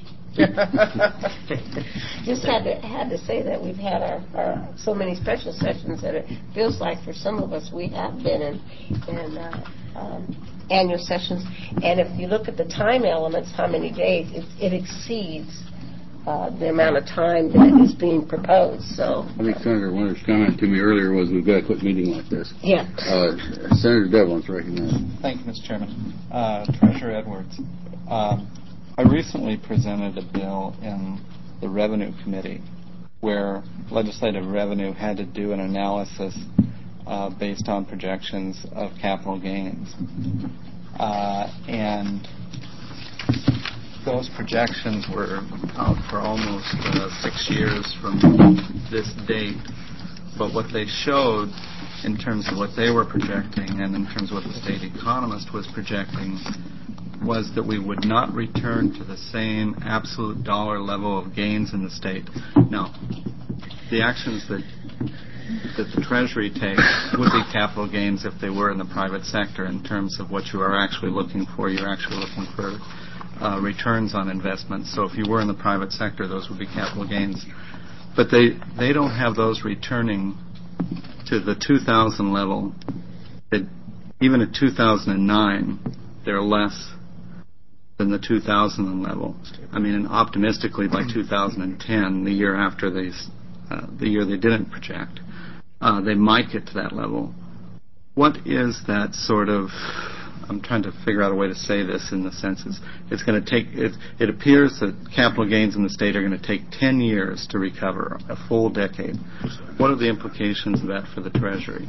Just had to had to say that we've had our, our so many special sessions that it feels like for some of us we have been in, in uh, um, annual sessions. And if you look at the time elements, how many days, it, it exceeds uh, the amount of time that is being proposed. So I think Senator Winter's comment to me earlier was we've got to quit meeting like this. yeah. Uh, Senator Devlin's recognized. Thank you, Mister Chairman. Uh, Treasurer Edwards. Um, I recently presented a bill in the Revenue Committee where legislative revenue had to do an analysis uh, based on projections of capital gains. Uh, and those projections were out for almost uh, six years from this date. But what they showed in terms of what they were projecting and in terms of what the state economist was projecting was that we would not return to the same absolute dollar level of gains in the state. Now, the actions that that the Treasury takes would be capital gains if they were in the private sector in terms of what you are actually looking for. You're actually looking for uh, returns on investments. So if you were in the private sector, those would be capital gains. But they, they don't have those returning to the two thousand level. That even at two thousand nine, they're less than the two thousand level. I mean, and optimistically by two thousand ten, the year after they uh, the year they didn't project. Uh, they might get to that level. What is that sort of, I'm trying to figure out a way to say this in the sense it's, it's going to take, it, it appears that capital gains in the state are going to take ten years to recover, a full decade. What are the implications of that for the Treasury?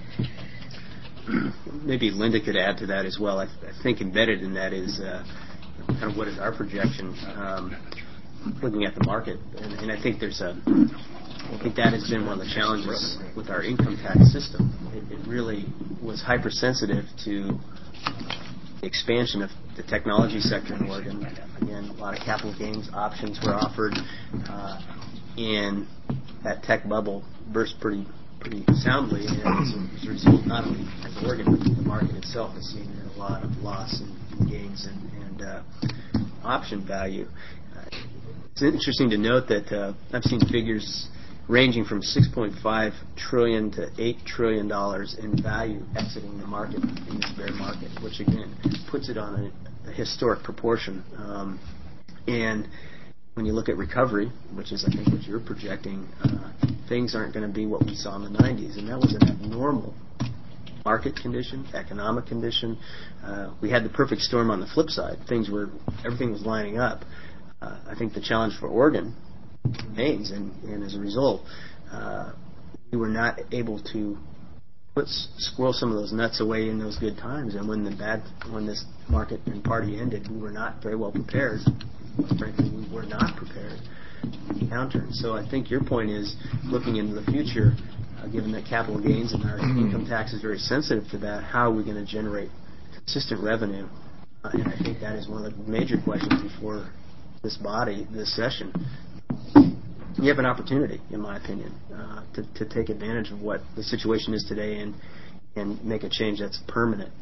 Maybe Linda could add to that as well. I, th- I think embedded in that is uh, kind of what is our projection, um, looking at the market. And, and I think there's a, I think that has been one of the challenges with our income tax system. It, it really was hypersensitive to the expansion of the technology sector in Oregon. Again, a lot of capital gains options were offered, uh, and that tech bubble burst pretty pretty soundly, and as a, as a result, not only as Oregon, but the market itself has seen a lot of loss and gains and, and uh, option value. Uh, it's interesting to note that uh, I've seen figures ranging from six point five trillion dollars to eight trillion dollars in value exiting the market in this bear market, which again puts it on a, a historic proportion. Um, and when you look at recovery, which is I think what you're projecting, uh, things aren't going to be what we saw in the nineties, and that was an abnormal market condition, economic condition. Uh, we had the perfect storm on the flip side. Things were, everything was lining up. Uh, I think the challenge for Oregon remains, and, and as a result, uh, we were not able to put squirrel some of those nuts away in those good times. And when the bad, when this market and party ended, we were not very well prepared. Frankly, we were not prepared for the downturn. So I think your point is looking into the future, uh, given that capital gains and our income tax is very sensitive to that. How are we going to generate consistent revenue? Uh, and I think that is one of the major questions before this body, this session. You have an opportunity, in my opinion, uh, to, to take advantage of what the situation is today and and make a change that's permanent.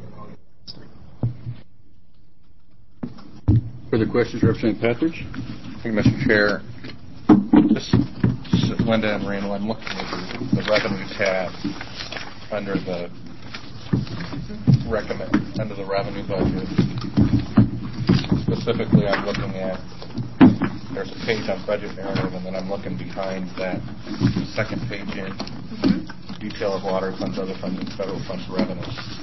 Further questions, Representative Patridge? Thank you, Mister Chair. Just, just Linda and Randall, I'm looking at the, the revenue tab under the recommend under the revenue budget. Specifically, I'm looking at, there's a page on budget narrative, and then I'm looking behind that second page in mm-hmm. detail of water funds, other funds, and federal funds revenue.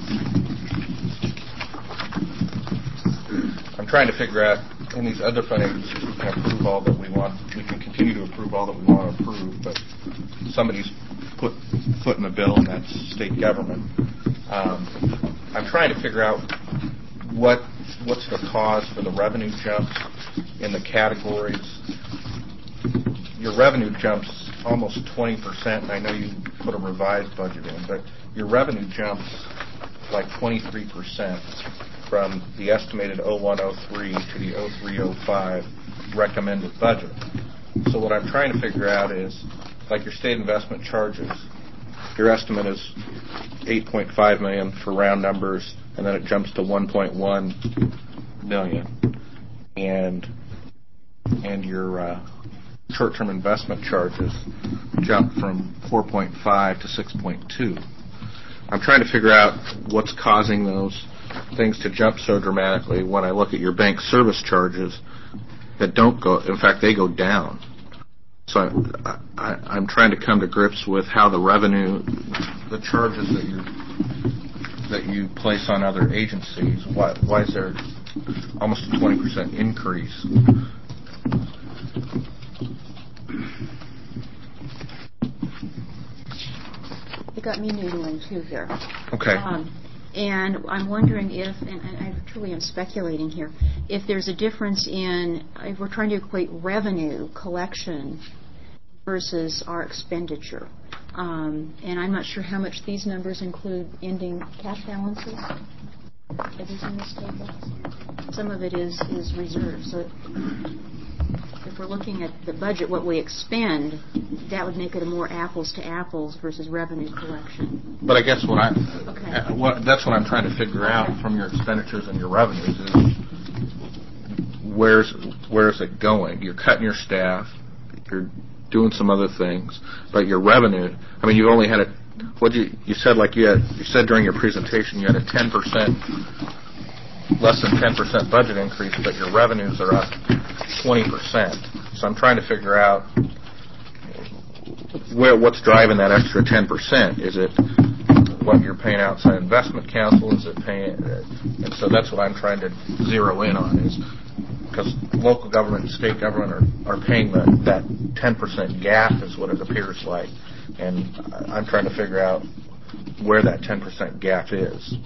I'm trying to figure out, in these other fund agencies, we can approve all that we want. We can continue to approve all that we want to approve, but somebody's put foot in the bill, and that's state government. Um, I'm trying to figure out what what's the cause for the revenue jumps in the categories. Your revenue jumps almost twenty percent, and I know you put a revised budget in, but your revenue jumps like twenty-three percent from the estimated oh one oh three to the oh three oh five recommended budget. So what I'm trying to figure out is, like your state investment charges, your estimate is eight point five million dollars for round numbers, and then it jumps to one point one million dollars. And and your uh, short-term investment charges jump from four point five to six point two. I'm trying to figure out what's causing those things to jump so dramatically when I look at your bank service charges that don't go, in fact, they go down. So I, I, I'm trying to come to grips with how the revenue, the charges that you that you place on other agencies, why, why is there almost a twenty percent increase? It got me noodling too here. Okay. Um, and I'm wondering if, and I truly am speculating here, if there's a difference in, if we're trying to equate revenue collection versus our expenditure. Um, and I'm not sure how much these numbers include ending cash balances. Are these in this table? Some of it is, is reserve. So if we're looking at the budget, what we expend, that would make it a more apples to apples versus revenue collection. But I guess what I, okay. uh, what, that's what I'm trying to figure out okay. from your expenditures and your revenues is where's where's it going? You're cutting your staff, you're doing some other things, but your revenue. I mean, you only had a what you you said like you had you said during your presentation you had a ten percent, less than ten percent budget increase, but your revenues are up twenty percent. So I'm trying to figure out where what's driving that extra ten percent? Is it what you're paying outside investment counsel? Is it paying? And so that's what I'm trying to zero in on, is because local government and state government are, are paying the, that ten percent gap is what it appears like. And I'm trying to figure out where that ten percent gap is.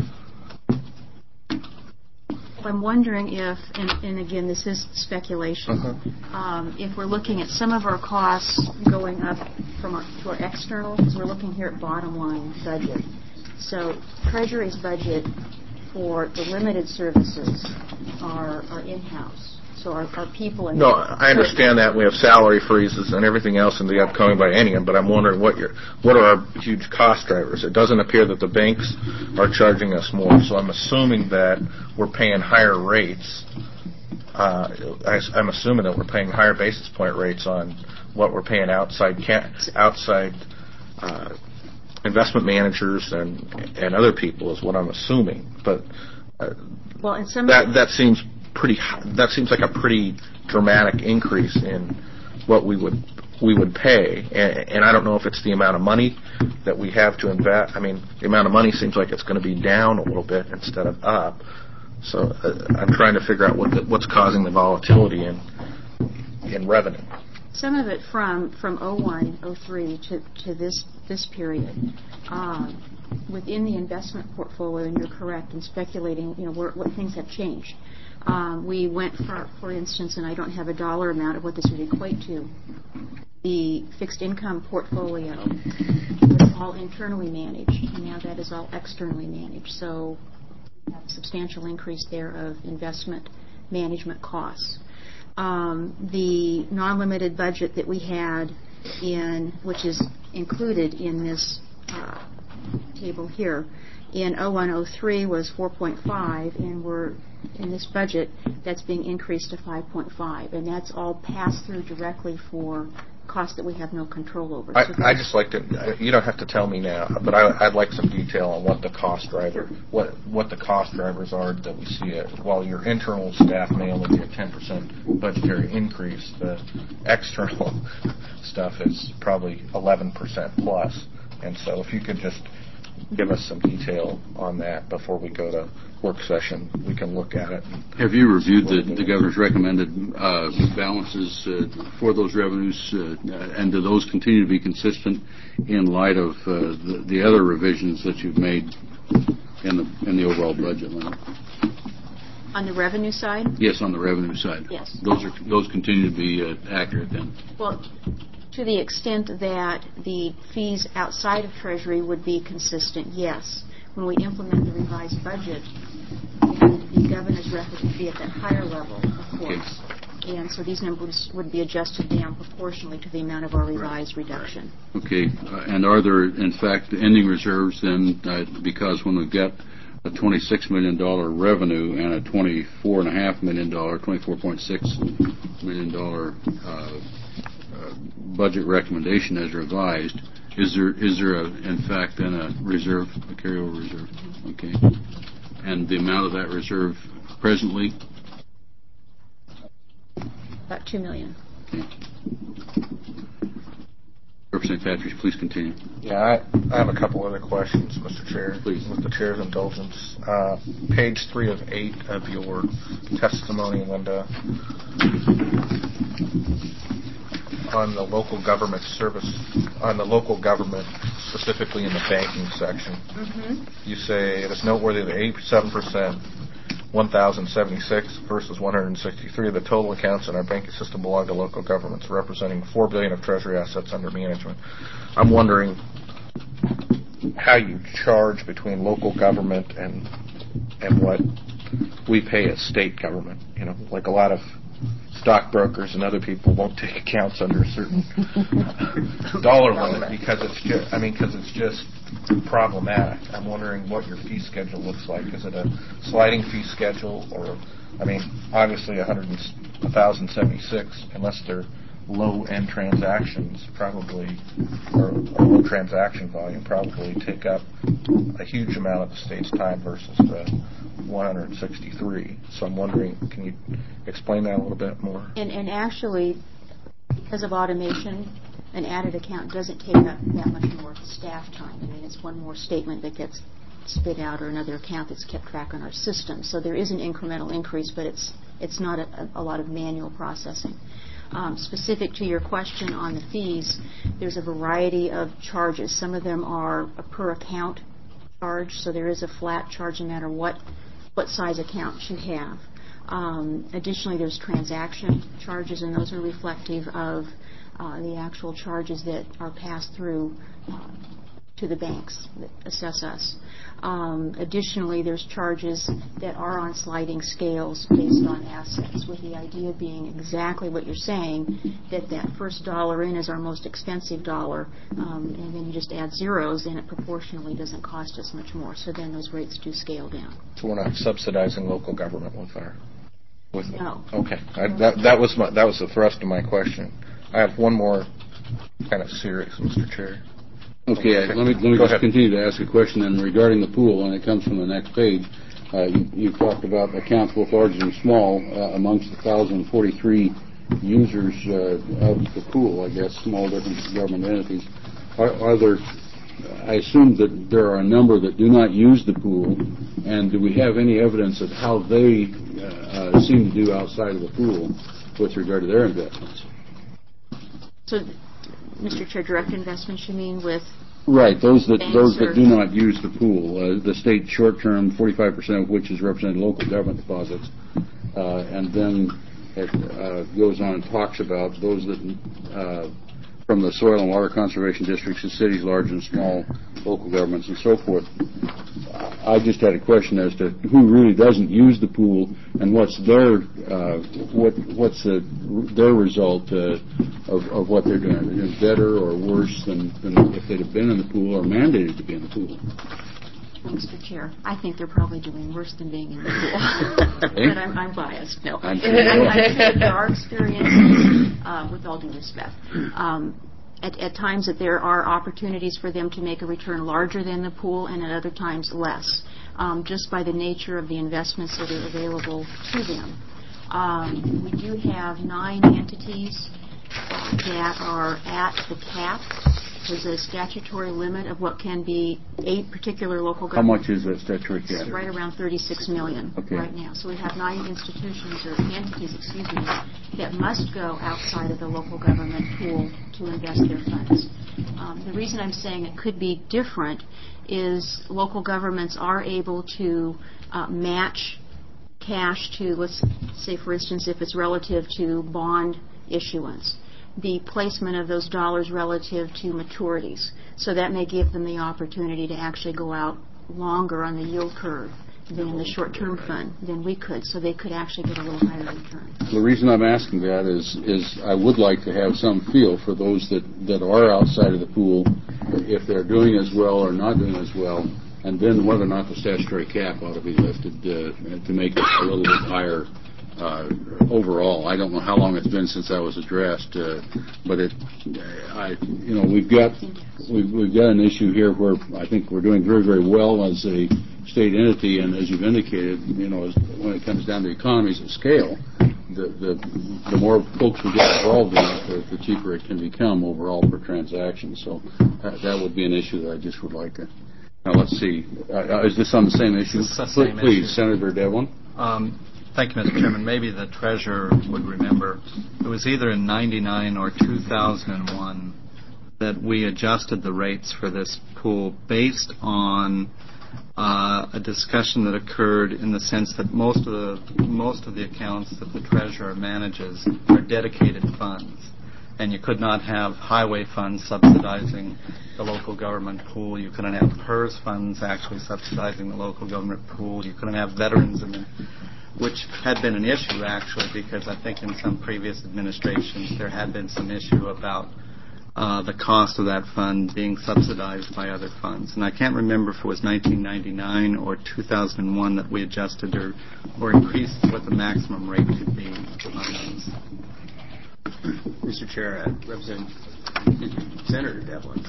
I'm wondering if, and, and again, this is speculation, Uh-huh. um, if we're looking at some of our costs going up from our, to our external, because we're looking here at bottom line budget. So Treasury's budget for the limited services are, are in-house. So our, our people in No, I understand that. We have salary freezes and everything else in the upcoming biennium, but I'm wondering what your what are our huge cost drivers? It doesn't appear that the banks are charging us more, so I'm assuming that we're paying higher rates. Uh, I, I'm assuming that we're paying higher basis point rates on what we're paying outside ca- outside uh, investment managers and and other people is what I'm assuming. But uh, well, and some that that seems. Pretty. That seems like a pretty dramatic increase in what we would we would pay, and, and I don't know if it's the amount of money that we have to invest. I mean, the amount of money seems like it's going to be down a little bit instead of up. So uh, I'm trying to figure out what the, what's causing the volatility in in revenue. Some of it from from oh one, oh three to to this this period. Um, within the investment portfolio, and you're correct in speculating, you know, where, what things have changed. Um, we went, for, for instance, and I don't have a dollar amount of what this would equate to, the fixed income portfolio was all internally managed, and now that is all externally managed. So we have a substantial increase there of investment management costs. Um, the non-limited budget that we had in, which is included in this uh, table here, in oh one oh three was four point five, and we're in this budget that's being increased to five point five, and that's all passed through directly for costs that we have no control over. I, so I just like to. You don't have to tell me now, but I, I'd like some detail on what the cost driver, what what the cost drivers are that we see it. While your internal staff may only be a ten percent budgetary increase, the external stuff is probably eleven percent plus. And so, if you could just give us some detail on that before we go to work session, we can look at it. Have you reviewed the, the governor's recommended uh, balances uh, for those revenues, uh, and do those continue to be consistent in light of uh, the, the other revisions that you've made in the in the overall budget limit? On the revenue side? Yes, on the revenue side. Yes. Those are those continue to be uh, accurate then. Well, to the extent that the fees outside of Treasury would be consistent, yes. When we implement the revised budget, the governor's record would be at that higher level, of course. Okay. And so these numbers would be adjusted down proportionally to the amount of our revised right. reduction. Okay. Uh, and are there, in fact, ending reserves then, uh, because when we've got a twenty-six million dollars revenue and a twenty-four point five million dollars, twenty-four point six million dollars uh, uh, budget recommendation as revised, is there is there a, in fact then a reserve, a carryover reserve? Okay. And the amount of that reserve presently? About two million dollars. Okay. Representative Patrick, please continue. Yeah, I, I have a couple other questions, Mister Chair. Please. With the Chair's indulgence. Uh, page three of eight of your testimony, Linda, on the local government service, on the local government, specifically in the banking section. Mm-hmm. You say it is noteworthy that eighty-seven percent, one thousand seventy-six versus one hundred sixty-three of the total accounts in our banking system belong to local governments, representing four billion dollars of Treasury assets under management. I'm wondering how you charge between local government and and what we pay as state government. You know, like a lot of stockbrokers and other people won't take accounts under a certain dollar limit because it's just, I mean, because it's just problematic. I'm wondering what your fee schedule looks like. Is it a sliding fee schedule, or, I mean, obviously one thousand seventy-six, unless they're low-end transactions, probably, or, or low transaction volume, probably take up a huge amount of the state's time versus the one hundred sixty-three. So I'm wondering, can you explain that a little bit more? And, and actually, because of automation, an added account doesn't take up that much more staff time. I mean, it's one more statement that gets spit out or another account that's kept track on our system. So there is an incremental increase, but it's it's not a, a lot of manual processing. Um, specific to your question on the fees, there's a variety of charges. Some of them are a per account charge, so there is a flat charge no matter what what size account you have. Um, additionally, there's transaction charges, and those are reflective of uh, the actual charges that are passed through uh, to the banks that assess us. Um, additionally, there's charges that are on sliding scales based on assets, with the idea being exactly what you're saying, that that first dollar in is our most expensive dollar, um, and then you just add zeros, and it proportionally doesn't cost us much more. So then those rates do scale down. So we're not subsidizing local government with our... With no. Okay. I, that, that, was my, that was the thrust of my question. I have one more kind of serious, Mister Chair. Okay, uh, let me, let me just ahead. continue to ask a question then regarding the pool, and it comes from the next page. Uh, you, you talked about accounts both large and small uh, amongst the one thousand forty-three users uh, of the pool, I guess, small different government entities. Are, are there, I assume that there are a number that do not use the pool, and do we have any evidence of how they uh, uh, seem to do outside of the pool with regard to their investments? So, Mister Chair, direct investments you mean with... Right, those that those that do not use the pool. Uh, the state short-term, forty-five percent of which is represented local government deposits. Uh, and then it uh, goes on and talks about those that, uh, from the soil and water conservation districts, the cities, large and small, local governments, and so forth. I just had a question as to who really doesn't use the pool and what's their uh, what what's the, their result uh, of, of what they're doing. Are they doing better or worse than, than if they'd have been in the pool or mandated to be in the pool? Well, Mister Chair, I think they're probably doing worse than being in the pool. But I'm, I'm biased. No, I'm sure, I'm sure that there are experiences, uh, with all due respect. Um, At, at times that there are opportunities for them to make a return larger than the pool, and at other times less, um, just by the nature of the investments that are available to them. Um, we do have nine entities that are at the cap. There's a statutory limit of what can be eight particular local governments. How much is that statutory cap? It's right around thirty-six million okay. right now. So we have nine institutions or entities, excuse me, that must go outside of the local government pool to invest their funds. Um, the reason I'm saying it could be different is local governments are able to uh, match cash to, let's say, for instance, if it's relative to bond issuance, the placement of those dollars relative to maturities. So that may give them the opportunity to actually go out longer on the yield curve than in the short-term fund than we could, so they could actually get a little higher return. The reason I'm asking that is is I would like to have some feel for those that, that are outside of the pool, if they're doing as well or not doing as well, and then whether or not the statutory cap ought to be lifted uh, to make it a little bit higher uh, overall. I don't know how long it's been since that was addressed, uh, but it, I, you know, we've got we've, we've got an issue here where I think we're doing very, very well as a state entity, and as you've indicated, you know, as, when it comes down to economies of scale, the the, the more folks we get involved in it, the, the cheaper it can become overall per transaction. So that, that would be an issue that I just would like to. Now let's see. Uh, is this on the same issue? This is the same Please, issue. Senator Devlin. Um, Thank you, Mister Chairman. Maybe the Treasurer would remember it was either in ninety-nine or two thousand one that we adjusted the rates for this pool based on uh, a discussion that occurred in the sense that most of the most of the accounts that the Treasurer manages are dedicated funds, and you could not have highway funds subsidizing the local government pool. You couldn't have PERS funds actually subsidizing the local government pool. You couldn't have veterans in the which had been an issue, actually, because I think in some previous administrations there had been some issue about uh, the cost of that fund being subsidized by other funds. And I can't remember if it was nineteen ninety-nine or two thousand one that we adjusted or, or increased what the maximum rate could be on those. Mister Chair, uh, Representative Senator Devlin,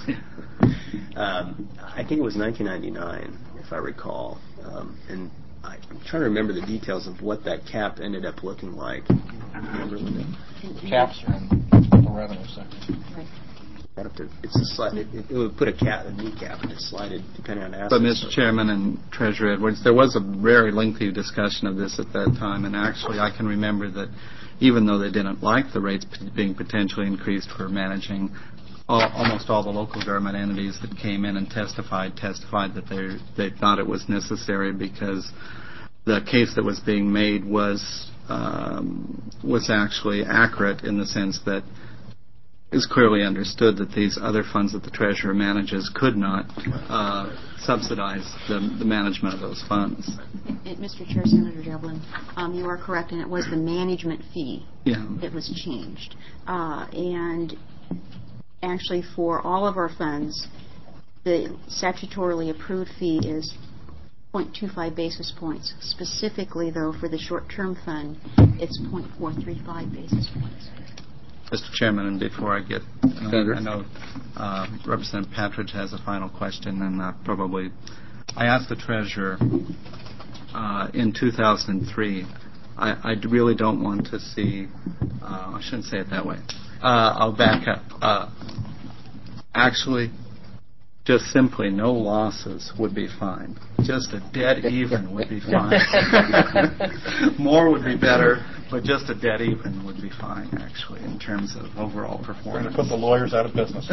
um, I think it was nineteen ninety-nine, if I recall, um, and I'm trying to remember the details of what that cap ended up looking like. Remember, Linda? Caps are in the revenue section. Right. It's a slide. It, it would put a cap, a knee cap, and just slide it depending on assets. But Mister Chairman and Treasurer Edwards, there was a very lengthy discussion of this at that time, and actually I can remember that even though they didn't like the rates p- being potentially increased for managing, all, almost all the local government entities that came in and testified testified that they they thought it was necessary because the case that was being made was um, was actually accurate in the sense that is clearly understood that these other funds that the Treasurer manages could not uh, subsidize the, the management of those funds. It, it, Mister Chair, Senator Devlin, um, you are correct, and it was the management fee Yeah. that was changed. Uh, and actually, for all of our funds, the statutorily approved fee is zero point two five basis points. Specifically, though, for the short-term fund, it's zero point four three five basis points. Mister Chairman, and before I get, uh, I know uh, Representative Patridge has a final question, and uh, probably I asked the Treasurer uh, in two thousand three. I, I really don't want to see. Uh, I shouldn't say it that way. Uh, I'll back up. Uh, actually, just simply no losses would be fine. Just a dead even would be fine. More would be better, but just a dead even would be fine, actually, in terms of overall We're going performance. to put the lawyers out of business.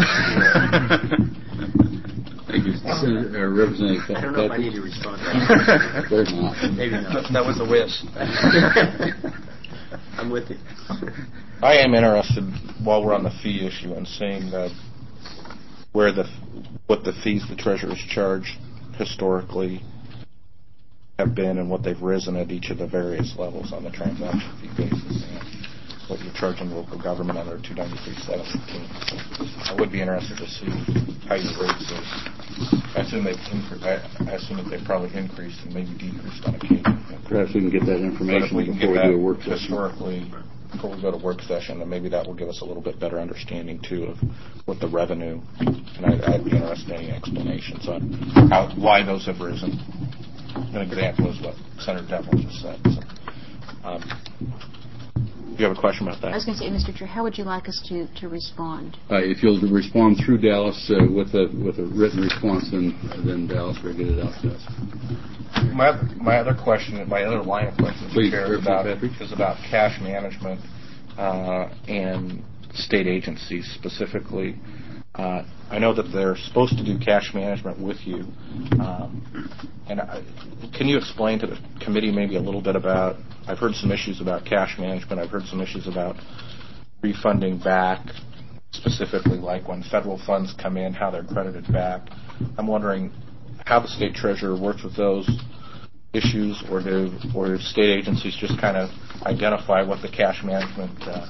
Thank you. Senator, uh, Representative I don't know if I need to respond to that. Better not. Maybe not. That was a wish. I'm with you. I am interested, while we're on the fee issue, in seeing that where the what the fees the treasurers charge historically have been and what they've risen at each of the various levels on the transaction fee basis and what you're charging local government under two ninety-three seventeen. I would be interested to see how you rate those. I assume they've incre- I, I assume that they've probably increased and maybe decreased on occasion. Perhaps we can get that But if information we can before get we do that a work session. historically, before we go to work session, then maybe that will give us a little bit better understanding, too, of what the revenue, and I, I'd be interested in any explanations on how, why those have risen. An example is what Senator Devlin just said. So, um, do you have a question about that? I was going to say, Mister Chair, how would you like us to, to respond? Uh, if you'll respond through Dallas uh, with a with a written response, then then Dallas will get it out to us. My other, my other question, my other line of questions, Please, Chair, is about, Patrick. is about cash management uh, and state agencies specifically. Uh, I know that they're supposed to do cash management with you. Um, and I, can you explain to the committee maybe a little bit about, I've heard some issues about cash management. I've heard some issues about refunding back, specifically like when federal funds come in, how they're credited back. I'm wondering how the state treasurer works with those issues, or do or do state agencies just kind of identify what the cash management, uh,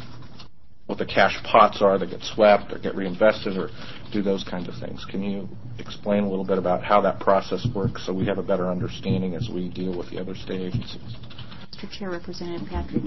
what the cash pots are that get swept or get reinvested, or do those kinds of things? Can you explain a little bit about how that process works so we have a better understanding as we deal with the other state agencies? Mister Chair, Representative Patridge,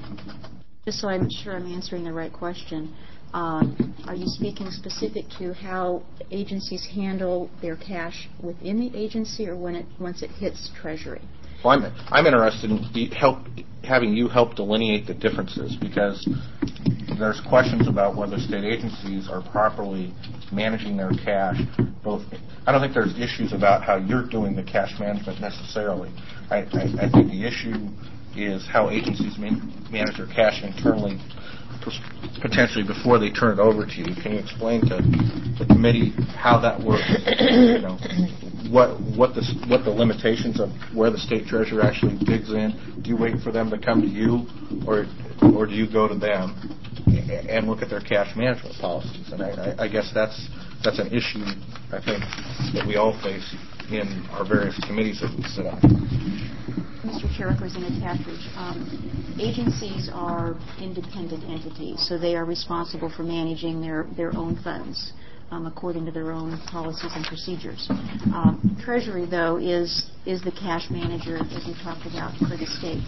just so I'm sure I'm answering the right question, um, are you speaking specific to how agencies handle their cash within the agency, or when it once it hits Treasury? Well, I'm, I'm interested in de- help, having you help delineate the differences, because there's questions about whether state agencies are properly managing their cash. Both, I don't think there's issues about how you're doing the cash management necessarily. I, I, I think the issue is how agencies man, manage their cash internally, potentially before they turn it over to you. Can you explain to the committee how that works? You know, what what the what the limitations of where the state treasurer actually digs in? Do you wait for them to come to you, or or do you go to them and look at their cash management policies? And I, I guess that's that's an issue, I think, that we all face in our various committees that we sit on. Mister Chair, Representative Patridge, um, agencies are independent entities, so they are responsible for managing their, their own funds um, according to their own policies and procedures. Um, Treasury, though, is is the cash manager, as we talked about, for the state.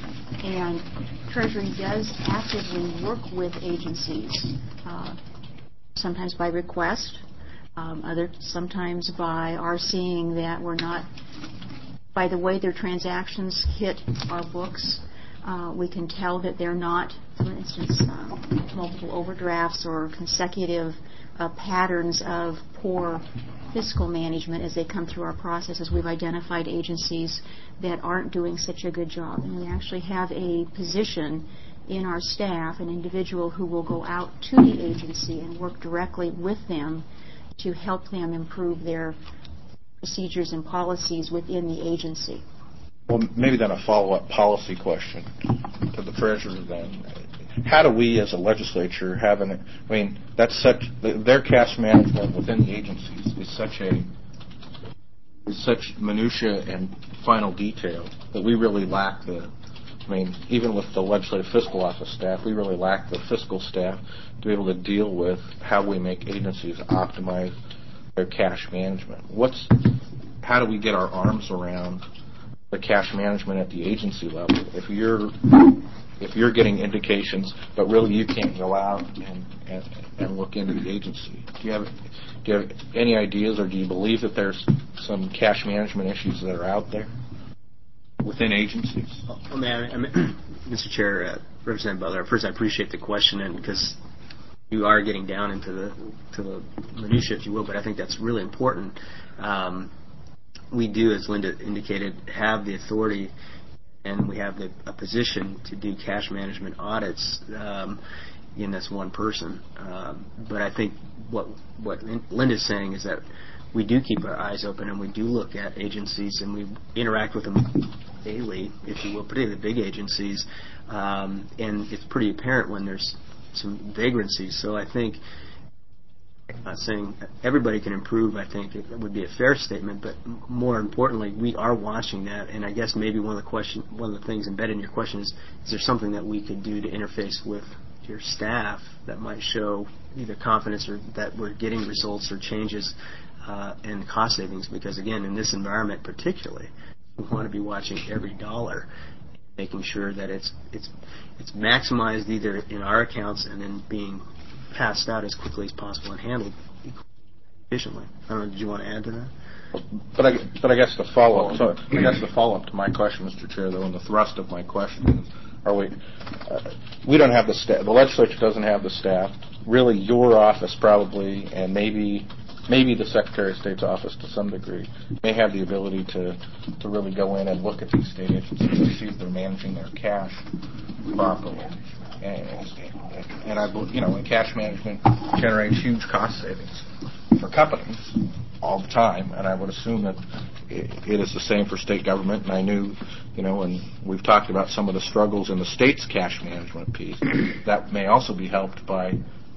And Treasury does actively work with agencies, uh, sometimes by request, um, other sometimes by our seeing that we're not, by the way their transactions hit our books, Uh, we can tell that they're not, for instance, uh, multiple overdrafts or consecutive uh, patterns of poor fiscal management as they come through our processes. We've identified agencies that aren't doing such a good job, and we actually have a position in our staff, an individual who will go out to the agency and work directly with them to help them improve their procedures and policies within the agency. Well, maybe then a follow-up policy question to the treasurer then. How do we as a legislature have an, I mean, that's such, their cash management within the agencies is such a, is such minutia and final detail that we really lack the, I mean, even with the legislative fiscal office staff, we really lack the fiscal staff to be able to deal with how we make agencies optimize their cash management. What's, how do we get our arms around the cash management at the agency level? If you're if you're getting indications, but really you can't go out and, and, and look into the agency. Do you have do you have any ideas, or do you believe that there's some cash management issues that are out there within agencies? Well, man, I mean, Mister Chair, uh, Representative Butler, first I appreciate the question, and because you are getting down into the to the minutia, if you will, but I think that's really important. Um, we do, as Linda indicated, have the authority and we have the, a position to do cash management audits um, in this one person. Um, but I think what what Linda's saying is that we do keep our eyes open and we do look at agencies and we interact with them daily, if you will, particularly the big agencies. Um, and it's pretty apparent when there's some vagrancies. So I think, I'm not saying everybody can improve, I think it would be a fair statement, but more importantly, we are watching that, and I guess maybe one of the question, one of the things embedded in your question is, is there something that we could do to interface with your staff that might show either confidence or that we're getting results or changes uh, in cost savings? Because again, in this environment particularly, we want to be watching every dollar, making sure that it's it's it's maximized either in our accounts and then being passed out as quickly as possible and handled efficiently. I don't know, did you want to add to that? But I, but I guess the follow-up, so I guess the follow-up to my question, Mister Chair, though, and the thrust of my question is, are we, uh, we don't have the staff, the legislature doesn't have the staff. Really, your office probably, and maybe maybe the Secretary of State's office to some degree, may have the ability to, to really go in and look at these state agencies and see if they're managing their cash properly. And, and I, you know, and cash management generates huge cost savings for companies all the time, and I would assume that it, it is the same for state government. And I knew, you know, and we've talked about some of the struggles in the state's cash management piece. That may also be helped by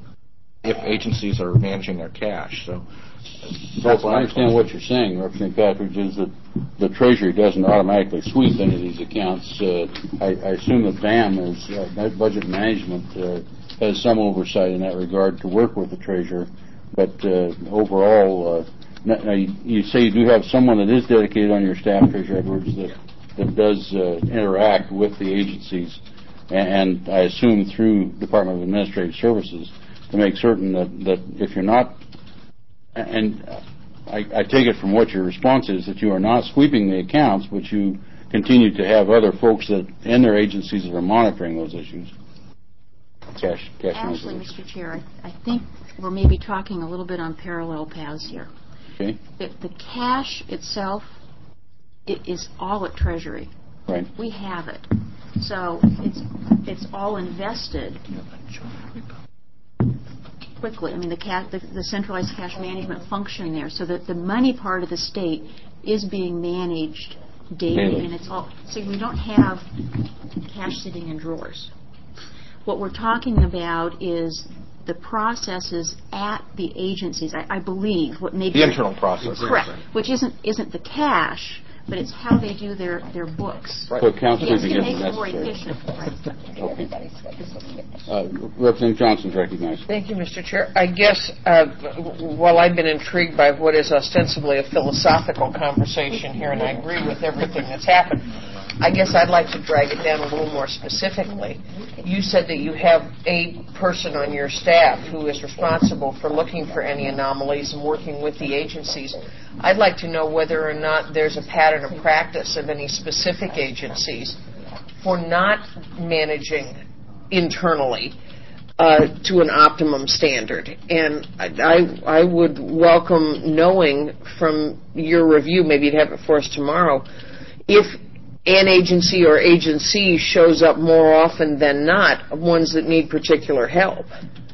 if agencies are managing their cash. So, well, I understand what you're saying, Representative Patridge, is that the Treasury doesn't automatically sweep any of these accounts. Uh, I, I assume that B A M, is, uh, Budget Management, uh, has some oversight in that regard to work with the Treasurer. But uh, overall, uh, now you, you say you do have someone that is dedicated on your staff, Treasurer Edwards, that, that does uh, interact with the agencies, and, and I assume through Department of Administrative Services, to make certain that, that if you're not, and I, I take it from what your response is, that you are not sweeping the accounts, but you continue to have other folks that in their agencies that are monitoring those issues. Cash, cash Actually, Mister Chair, I, I think we're maybe talking a little bit on parallel paths here. Okay. The, the cash itself, it is all at Treasury. Right. We have it. So it's it's all invested quickly. I mean, the, ca- the, the centralized cash management function there, so that the money part of the state is being managed daily, daily. and it's all. So we don't have cash sitting in drawers. What we're talking about is the processes at the agencies. I, I believe what maybe the internal process, correct, which isn't isn't the cash, but it's how they do their, their books. Right. So accounts yes, sweeping to make isn't it more necessary. efficient. Right. Okay. Uh, Representative Johnson's recognized. Thank you, Mister Chair. I guess uh, while I've been intrigued by what is ostensibly a philosophical conversation here, and I agree with everything that's happened, I guess I'd like to drag it down a little more specifically. You said that you have a person on your staff who is responsible for looking for any anomalies and working with the agencies. I'd like to know whether or not there's a pattern of practice of any specific agencies for not managing internally uh, to an optimum standard. And I, I would welcome knowing from your review, maybe you'd have it for us tomorrow, if an agency or agency shows up more often than not, ones that need particular help.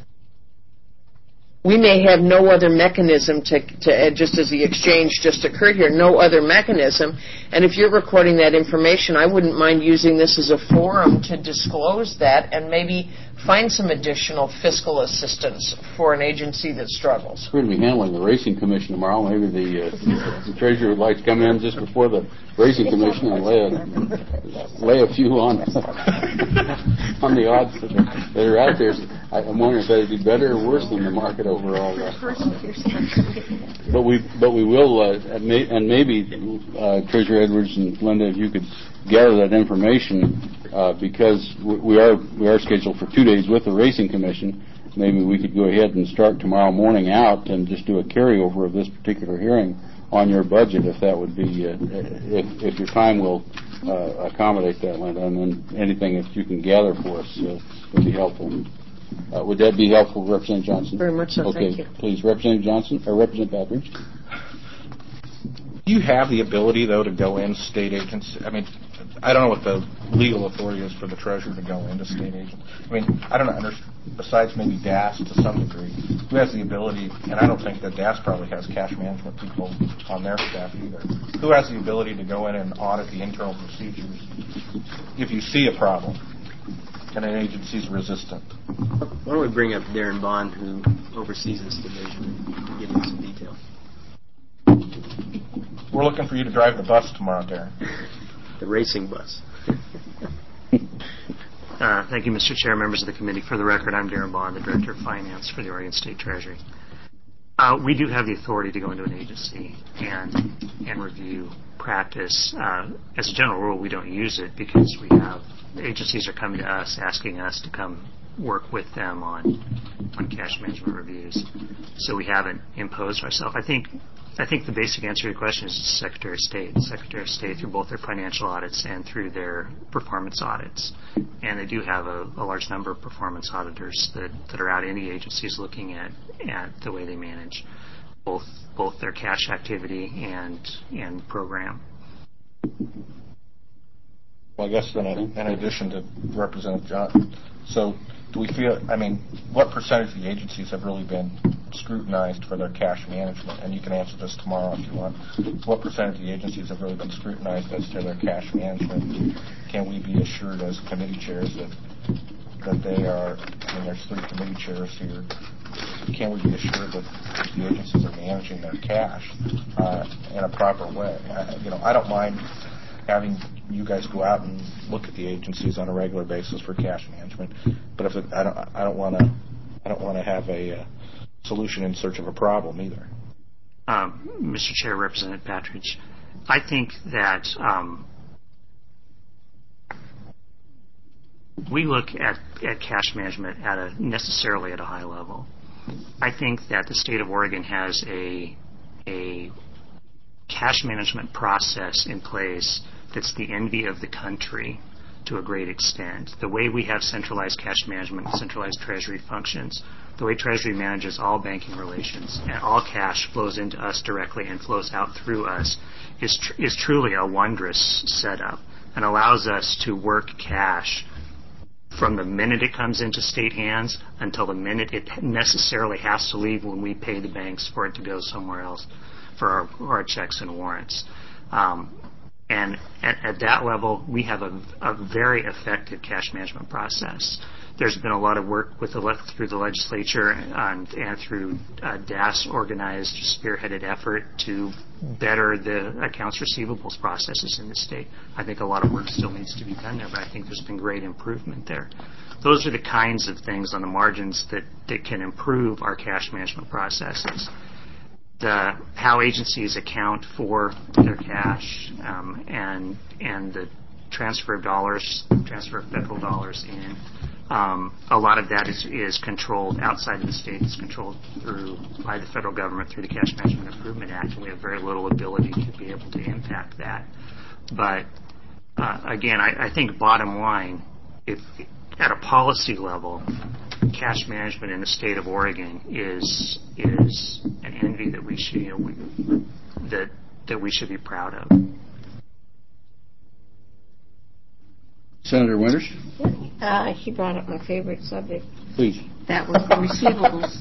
We may have no other mechanism to, to, just as the exchange just occurred here, no other mechanism. And if you're recording that information, I wouldn't mind using this as a forum to disclose that and maybe find some additional fiscal assistance for an agency that struggles. We're going to be handling the Racing Commission tomorrow. Maybe the, uh, the treasurer would like to come in just before the Racing Commission and lay a, lay a few on on the odds that are, that are out there. I'm wondering if that would be better or worse than the market overall. Uh, but we but we will, uh, and maybe uh, Treasurer Edwards and Linda, if you could gather that information, uh, because we are we are scheduled for two days with the Racing Commission. Maybe we could go ahead and start tomorrow morning out and just do a carryover of this particular hearing on your budget, if that would be, uh, if, if your time will uh, accommodate that, Linda, and then anything that you can gather for us uh, would be helpful. Uh, would that be helpful, Representative Johnson? Very much so, okay, thank you. Please, Representative Johnson, or Representative Patridge. Do you have the ability, though, to go in state agents? I mean, I don't know what the legal authority is for the treasurer to go into state agents. I mean, I don't know, besides maybe D A S to some degree, who has the ability, and I don't think that D A S probably has cash management people on their staff either, who has the ability to go in and audit the internal procedures if you see a problem and an agency's resistant? Why don't we bring up Darren Bond, who oversees this division, and give him some detail. We're looking for you to drive the bus tomorrow, Darren. The racing bus. uh, thank you, Mister Chair, members of the committee. For the record, I'm Darren Bond, the Director of Finance for the Oregon State Treasury. Uh, we do have the authority to go into an agency and and review practice. Uh, as a general rule, we don't use it because we have agencies are coming to us asking us to come work with them on on cash management reviews. So we haven't imposed ourselves. I think I think the basic answer to your question is the Secretary of State. The Secretary of State through both their financial audits and through their performance audits. And they do have a, a large number of performance auditors that, that are out in the agencies looking at, at the way they manage both both their cash activity and and program. Well, I guess then in addition to Representative John, so do we feel, I mean, what percentage of the agencies have really been scrutinized for their cash management? And you can answer this tomorrow if you want. What percentage of the agencies have really been scrutinized as to their cash management? Can we be assured as committee chairs that that they are, I mean, there's three committee chairs here, can we be assured that the agencies are managing their cash uh, in a proper way? I, you know, I don't mind having you guys go out and look at the agencies on a regular basis for cash management, but if it, I don't, I don't want to, I don't want to have a uh, solution in search of a problem either. Um, Mister Chair, Representative Patridge, I think that um, we look at, at cash management at a necessarily at a high level. I think that the state of Oregon has a a cash management process in place that's the envy of the country to a great extent. The way we have centralized cash management, centralized treasury functions, the way Treasury manages all banking relations and all cash flows into us directly and flows out through us is tr- is truly a wondrous setup and allows us to work cash from the minute it comes into state hands until the minute it necessarily has to leave when we pay the banks for it to go somewhere else for our, our checks and warrants. Um, and at, at that level, we have a, a very effective cash management process. There's been a lot of work with the le- through the legislature and, and through uh, D A S organized, spearheaded effort to better the accounts receivables processes in the state. I think a lot of work still needs to be done there, but I think there's been great improvement there. Those are the kinds of things on the margins that, that can improve our cash management processes. The, how agencies account for their cash um, and and the transfer of dollars, transfer of federal dollars in. Um, a lot of that is, is controlled outside of the state. It's controlled through by the federal government through the Cash Management Improvement Act, and we have very little ability to be able to impact that. But uh, again, I, I think bottom line, if at a policy level, cash management in the state of Oregon is is an envy that we should you know, we, that that we should be proud of. Senator Winters? Uh, he brought up my favorite subject. Please. That was the receivables.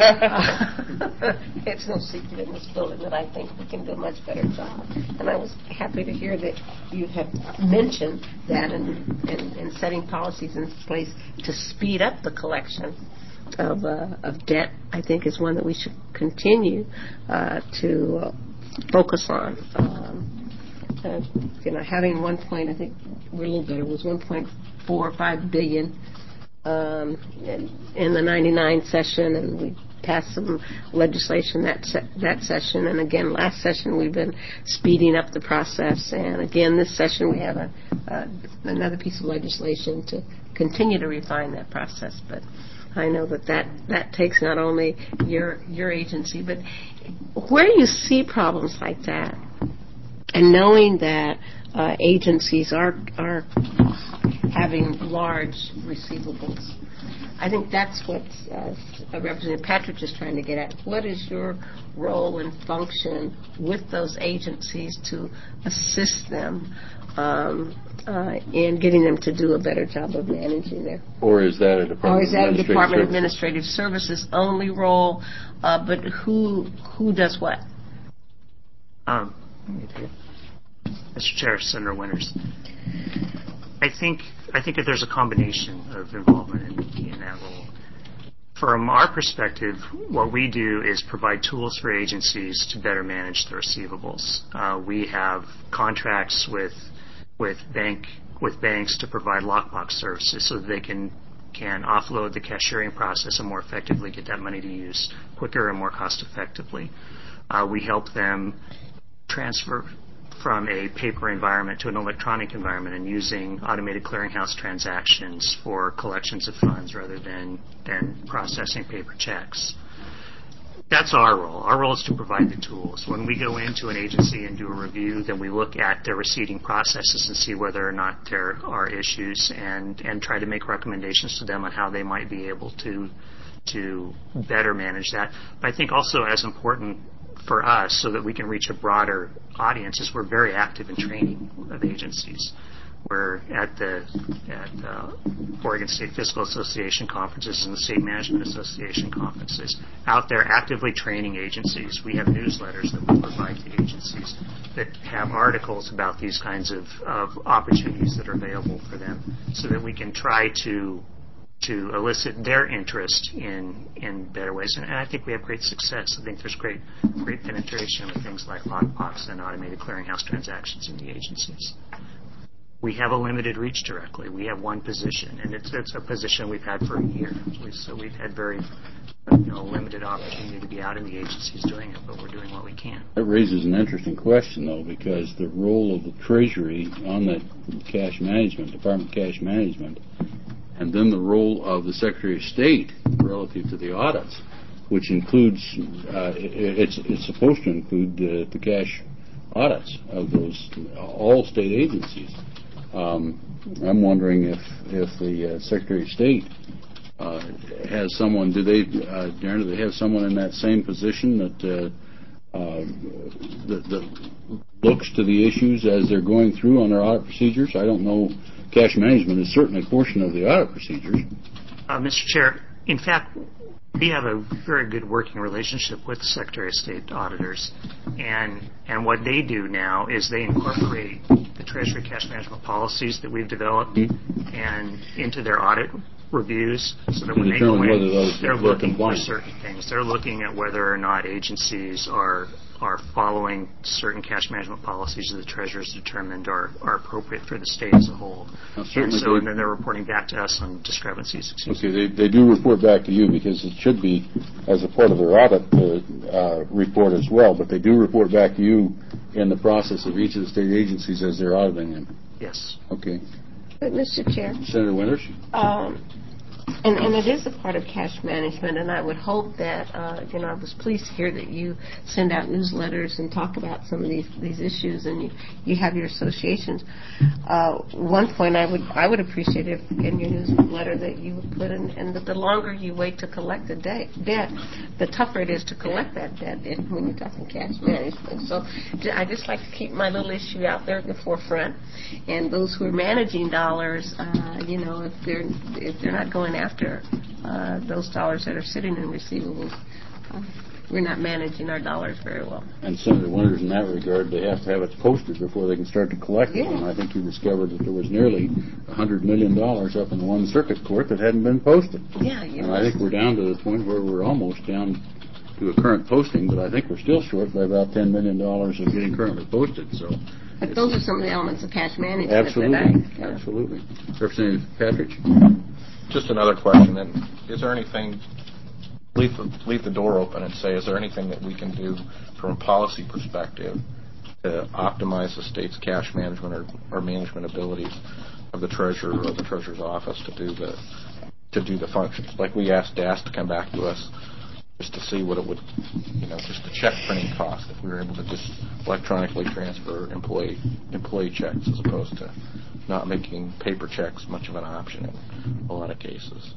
It's no secret in this building that I think we can do a much better job. And I was happy to hear that you have mentioned that in, in, in setting policies in place to speed up the collection of, uh, of debt, I think is one that we should continue uh, to uh, focus on. Um, uh, you know, having one point, I think we're a little better, it was one point four five billion Um, in, in the ninety-nine session, and we passed some legislation that se- that session. And again, last session we've been speeding up the process. And again, this session we have a, uh, another piece of legislation to continue to refine that process. But I know that that, that takes not only your your agency, but where you see problems like that, and knowing that uh, agencies are are having large receivables. I think that's what uh, Representative Patrick is trying to get at. What is your role and function with those agencies to assist them um, uh, in getting them to do a better job of managing their... Or is that a Department, or is that a Department of Administrative Administrative Services only role? Uh, but who who does what? Um, Mister Chair, Senator Winters. I think I think that there's a combination of involvement in, in that role. From our perspective, what we do is provide tools for agencies to better manage their receivables. Uh, we have contracts with with bank with banks to provide lockbox services so that they can can offload the cashiering process and more effectively get that money to use quicker and more cost effectively. Uh, we help them transfer from a paper environment to an electronic environment and using automated clearinghouse transactions for collections of funds rather than, than processing paper checks. That's our role. Our role is to provide the tools. When we go into an agency and do a review, then we look at their receiving processes and see whether or not there are issues and, and try to make recommendations to them on how they might be able to, to better manage that. But I think also as important for us so that we can reach a broader audience is we're very active in training of agencies. We're at the at the Oregon State Fiscal Association conferences and the State Management Association conferences, out there actively training agencies. We have newsletters that we provide to agencies that have articles about these kinds of, of opportunities that are available for them so that we can try to to elicit their interest in in better ways. And, and I think we have great success. I think there's great great penetration with things like lockbox and automated clearinghouse transactions in the agencies. We have a limited reach directly. We have one position, and it's it's a position we've had for a year. So we've had very you know, limited opportunity to be out in the agencies doing it, but we're doing what we can. That raises an interesting question, though, because the role of the Treasury on that cash management, Department of Cash Management, and then the role of the Secretary of State relative to the audits, which includes, uh, it's, it's supposed to include the, the cash audits of those, all state agencies. Um, I'm wondering if, if the uh, Secretary of State uh, has someone, do they, uh, Darren, do they have someone in that same position that, uh, uh, that, that looks to the issues as they're going through on their audit procedures? I don't know. Cash management is certainly a portion of the audit procedures. Uh, Mister Chair, in fact, we have a very good working relationship with the Secretary of State auditors, and and what they do now is they incorporate the Treasury cash management policies that we've developed mm-hmm. and into their audit reviews, so that when they go in, they're looking for certain things. They're looking at whether or not agencies are are following certain cash management policies that the Treasurer has determined are, are appropriate for the state as a whole. Now, and so they, and then they're reporting back to us on discrepancies. Okay, they, they do report back to you because it should be as a part of their audit uh, uh, report as well, but they do report back to you in the process of each of the state agencies as they're auditing them. Yes. Okay. But Mister Chair. Senator Winters? Um, And, and it is a part of cash management, and I would hope that, uh, you know, I was pleased to hear that you send out newsletters and talk about some of these, these issues, and you, you have your associations. Uh, one point I would I would appreciate if in your newsletter that you would put in, and that the longer you wait to collect the de- debt, the tougher it is to collect that debt if, when you're talking cash management. So I just like to keep my little issue out there at the forefront, and those who are managing dollars, uh, you know, if they're if they're not going after After uh, those dollars that are sitting in receivables, uh, we're not managing our dollars very well. And Senator Winters, in that regard, they have to have it posted before they can start to collect it. Yeah. And I think you discovered that there was nearly one hundred million dollars up in one circuit court that hadn't been posted. Yeah, you and know. I think we're down to the point where we're almost down to a current posting, but I think we're still short by about ten million dollars of getting currently posted. So. But those are some of the elements of cash management. Absolutely, that I, yeah. absolutely. Representative Patrick? Just another question. And is there anything, leave the, leave the door open and say, is there anything that we can do from a policy perspective to optimize the state's cash management or, or management abilities of the treasurer or the treasurer's office to do the to do the functions? Like we asked D A S to come back to us just to see what it would, you know, just the check printing cost if we were able to just electronically transfer employee employee checks as opposed to not making paper checks much of an option in a lot of cases.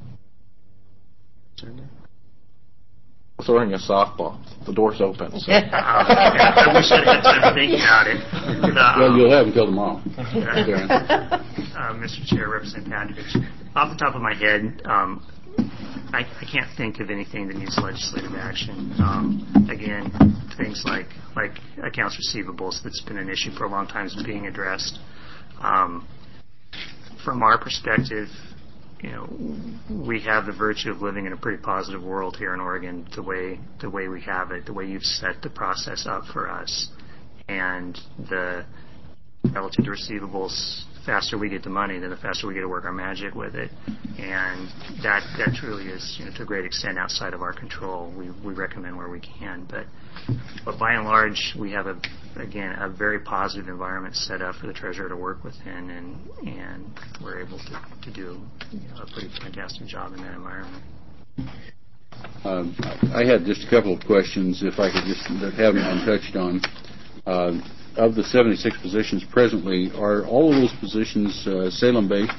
Throwing a softball. The door's open. So. uh, I wish I had time to think about it. The, well, you'll have until tomorrow. uh, Mister Chair, Representative Patrick, off the top of my head, um, I, I can't think of anything that needs legislative action. Um, again, things like like accounts receivables, that's been an issue for a long time, is being addressed. Um, from our perspective, you know, we have the virtue of living in a pretty positive world here in Oregon, the way the way we have it, the way you've set the process up for us, and the relative to receivables. Faster we get the money, then the faster we get to work our magic with it, and that that truly is, you know, to a great extent outside of our control. We we recommend where we can, but but by and large, we have a again a very positive environment set up for the treasurer to work within, and and we're able to to do, you know, a pretty fantastic job in that environment. Um, I had just a couple of questions, if I could just that haven't been touched on. Uh, Of the seventy-six positions presently, are all of those positions uh, Salem-based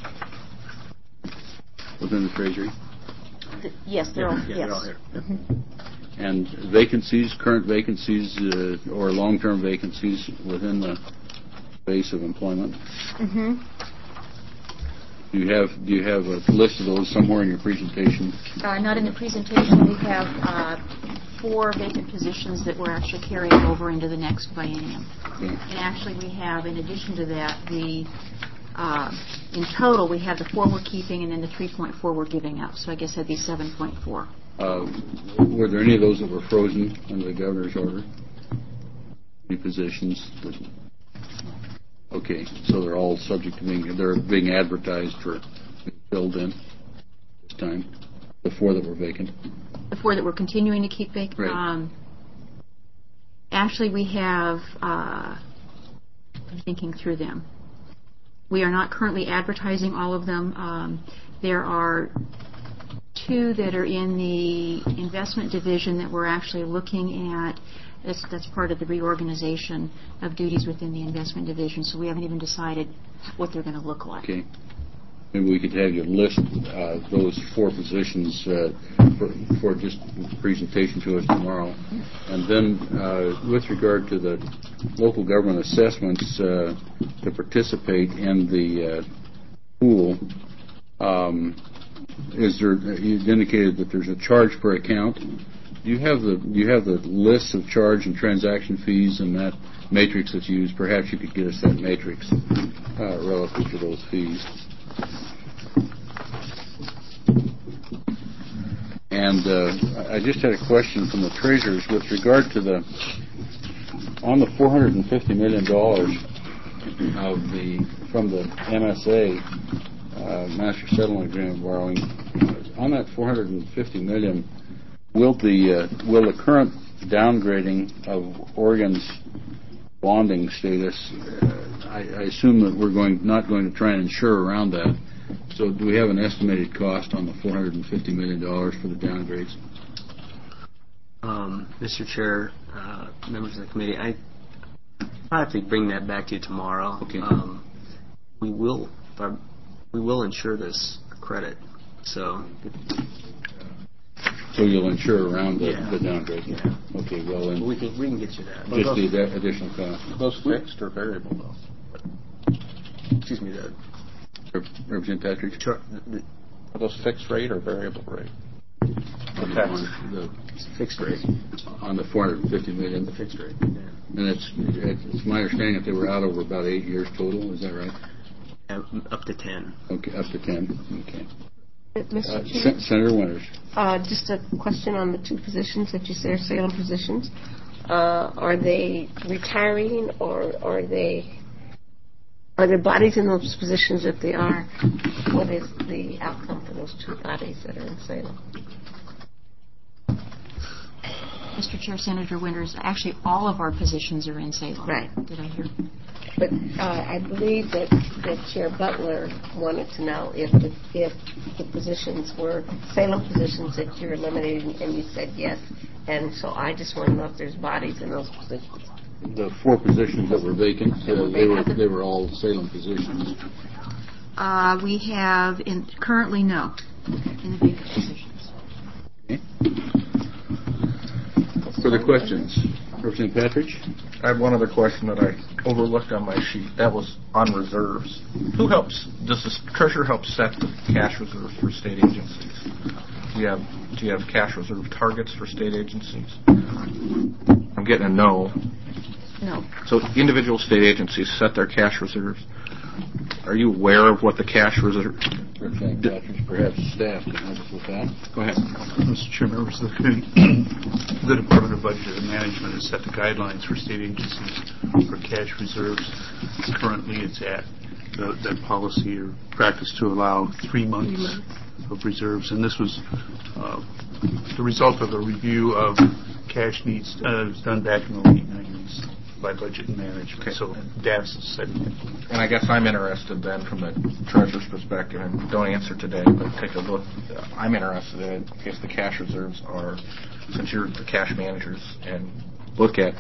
within the Treasury? The, yes, they're all, yeah, yes. They're all here. Mm-hmm. And vacancies, current vacancies, uh, or long-term vacancies within the base of employment? Mm-hmm. Do you have Do you have a list of those somewhere in your presentation? Uh, not in the presentation. We have uh, four vacant positions that we're actually carrying over into the next biennium. Okay. And actually, we have, in addition to that, the uh, in total we have the four we're keeping, and then the three point four we're giving up. So I guess that'd be seven point four. Uh, were there any of those that were frozen under the governor's order? Any positions? That, okay, so they're all subject to being they're being advertised for being filled in this time. The four that were vacant. The four that we're continuing to keep vacant. Right. Um, actually, we have. Uh, I'm thinking through them. We are not currently advertising all of them. Um, there are two that are in the investment division that we're actually looking at. That's, that's part of the reorganization of duties within the investment division. So we haven't even decided what they're going to look like. Okay. Maybe we could have you list uh, those four positions uh, for, for just presentation to us tomorrow. And then uh, with regard to the local government assessments uh, to participate in the uh, pool, um, is there? You indicated that there's a charge per account. Do you have the do you have the lists of charge and transaction fees and that matrix that's used? Perhaps you could get us that matrix uh, relative to those fees. And uh, I just had a question from the treasurers with regard to the on the four hundred fifty million dollars of the from the M S A uh, Master Settlement Agreement borrowing. Uh, on that four hundred fifty million dollars, will the uh, will the current downgrading of Oregon's bonding status? Uh, I, I assume that we're going not going to try and insure around that. So do we have an estimated cost on the four hundred fifty million dollars for the downgrades? Um, Mister Chair, uh, members of the committee, I I'll have to bring that back to you tomorrow. Okay. Um, we will uh, we will insure this credit, so. So you'll insure around the, Yeah. the downgrade? Yeah. Okay, well then, We can we can get you that. just the ad- additional cost. Are those fixed or variable, though? Excuse me, the, Rep- Representative Patrick? char- the Are those fixed rate or variable rate? On the, tax. on the, fixed rate. on the four hundred fifty million? The fixed rate. Yeah. And it's, it's my understanding that they were out over about eight years total, is that right? Uh, up to ten. Okay, up to ten, okay. Mister Uh, Chair, Sen- Senator Winters. uh, just a question on the two positions that you say are Salem positions. Uh, are they retiring, or are they are there bodies in those positions? If they are, what is the outcome for those two bodies that are in Salem? Mister Chair, Senator Winters, actually all of our positions are in Salem. Right. Did I hear? But uh, I believe that, that Chair Butler wanted to know if the, if the positions were Salem positions that you're eliminating, and you said yes. And so I just want to know if there's bodies in those positions. The four positions that were vacant, uh, they were they were all Salem positions. Uh, we have in, currently no in the vacant positions. Okay. Further questions? Representative Patrick? I have one other question that I overlooked on my sheet. That was on reserves. Who helps, does the treasurer help set the cash reserves for state agencies? Do you have, do you have cash reserve targets for state agencies? I'm getting a no. No. So individual state agencies set their cash reserves. Are you aware of what the cash reserve? Representative Patrick, perhaps staff can help us with that. Go ahead. Mister Chair, members of the committee, the Department of Budget and Management has set the guidelines for state agencies for cash reserves. Currently, it's at the, that policy or practice to allow three months, three months of reserves, and this was uh, the result of a review of cash needs uh, done back in the late nineties by Budget and Management. Okay. So D A S is setting it. And I guess I'm interested then from the treasurer's perspective, and don't answer today, but take a look. Uh, I'm interested in if the cash reserves are, since you're the cash managers, and look at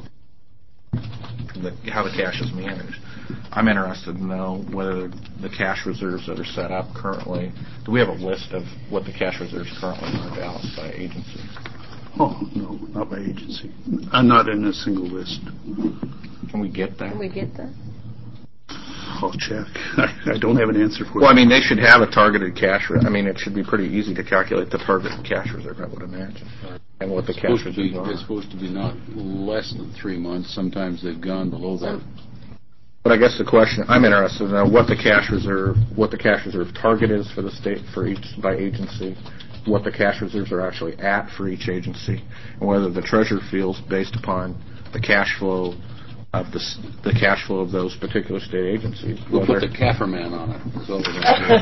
the, how the cash is managed. I'm interested to know whether the cash reserves that are set up currently, do we have a list of what the cash reserves currently are balanced by agency? Oh, no, not by agency. I'm not in a single list. Can we get that? Can we get that? I'll check. I, I don't have an answer for you. Well, I mean, they should have a targeted cash. Re- I mean, it should be pretty easy to calculate the targeted cash reserve, I would imagine, and what the cash Supposed to be, reserves are. it's supposed to be not less than three months. Sometimes they've gone below that. But I guess the question I'm interested in know what the cash reserve, what the cash reserve target is for the state for each by agency, what the cash reserves are actually at for each agency, and whether the treasurer feels based upon the cash flow of the the cash flow of those particular state agencies. We'll put the Kafferman on it. That's all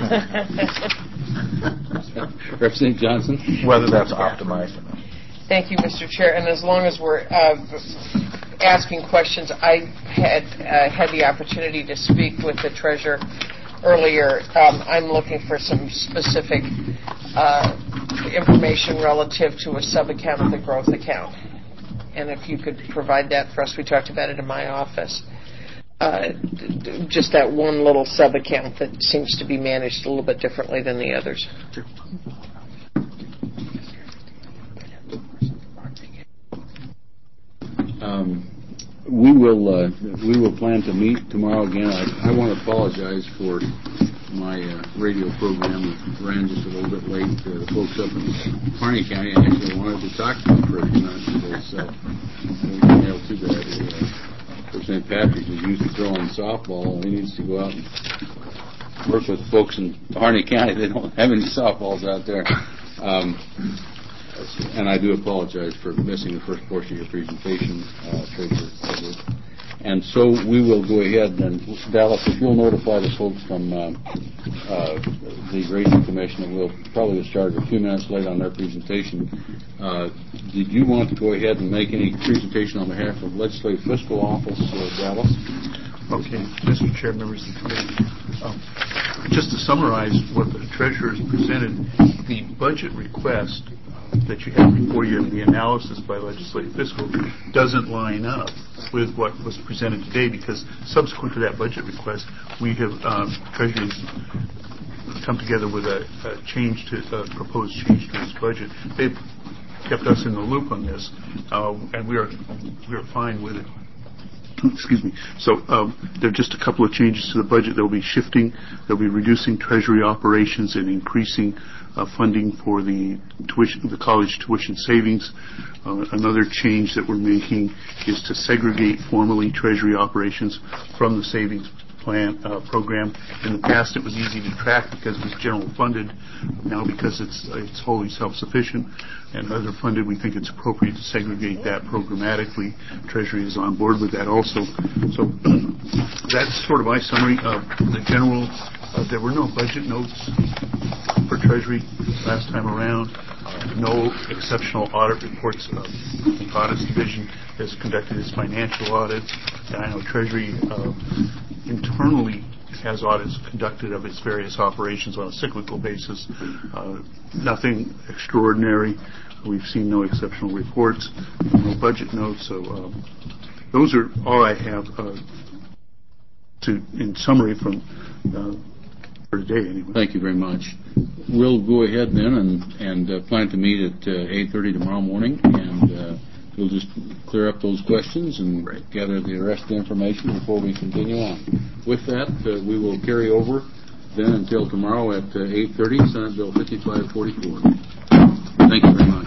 we're going to do. Representative Johnson? Whether that's optimized or not. Thank you, Mister Chair. And as long as we're uh, asking questions, I had uh, had the opportunity to speak with the treasurer earlier. Um, I'm looking for some specific uh, information relative to a sub-account of the growth account. And if you could provide that for us, we talked about it in my office. Uh, d- d- just that one little sub-account that seems to be managed a little bit differently than the others. Sure. Um, we will uh, we will plan to meet tomorrow again. I, I want to apologize for my uh, radio program that ran just a little bit late. Uh, the folks up in Harney County actually wanted to talk to me for a few minutes today, so we didn't have too bad. Uh, Representative Patrick is used to throwing softball, and he needs to go out and work with folks in Harney County. They don't have any softballs out there. Um, And I do apologize for missing the first portion of your presentation, uh, Treasurer Edwards. And so we will go ahead and, Dallas, if you'll notify the folks from uh, uh, the Grading Commission, and we'll probably start a few minutes late on their presentation. Uh, did you want to go ahead and make any presentation on behalf of Legislative Fiscal Office, uh, Dallas? Okay, Mister Chair, members of the committee. Um, just to summarize what the treasurer has presented, the budget request that you have before you in the analysis by legislative fiscal doesn't line up with what was presented today, because subsequent to that budget request, we have um, Treasury's come together with a, a change to a proposed change to its budget. They've kept us in the loop on this, uh, and we are we are fine with it. Excuse me. So um, there are just a couple of changes to the budget. They'll be shifting. They'll be reducing Treasury operations and increasing uh, funding for the tuition, the college tuition savings. Uh, another change that we're making is to segregate formally Treasury operations from the savings plan uh, program. In the past, it was easy to track because it was general funded. Now, because it's it's wholly self-sufficient and other funded, we think it's appropriate to segregate that programmatically. Treasury is on board with that also. So that's sort of my summary. Uh, the general, uh, there were no budget notes for Treasury last time around. Uh, no exceptional audit reports. Uh, the Audits Division has conducted its financial audits, and I know Treasury uh, internally has audits conducted of its various operations on a cyclical basis. Uh, nothing extraordinary. We've seen no exceptional reports, no budget notes. So um, those are all I have uh, to, in summary, from uh, for today. Anyway. Thank you very much. We'll go ahead then and, and uh, plan to meet at uh, eight thirty tomorrow morning, and uh, we'll just clear up those questions and right. gather the rest of the information before we continue on. With that, uh, we will carry over then until tomorrow at uh, eight thirty, Senate Bill fifty-five forty-four. Thank you very much.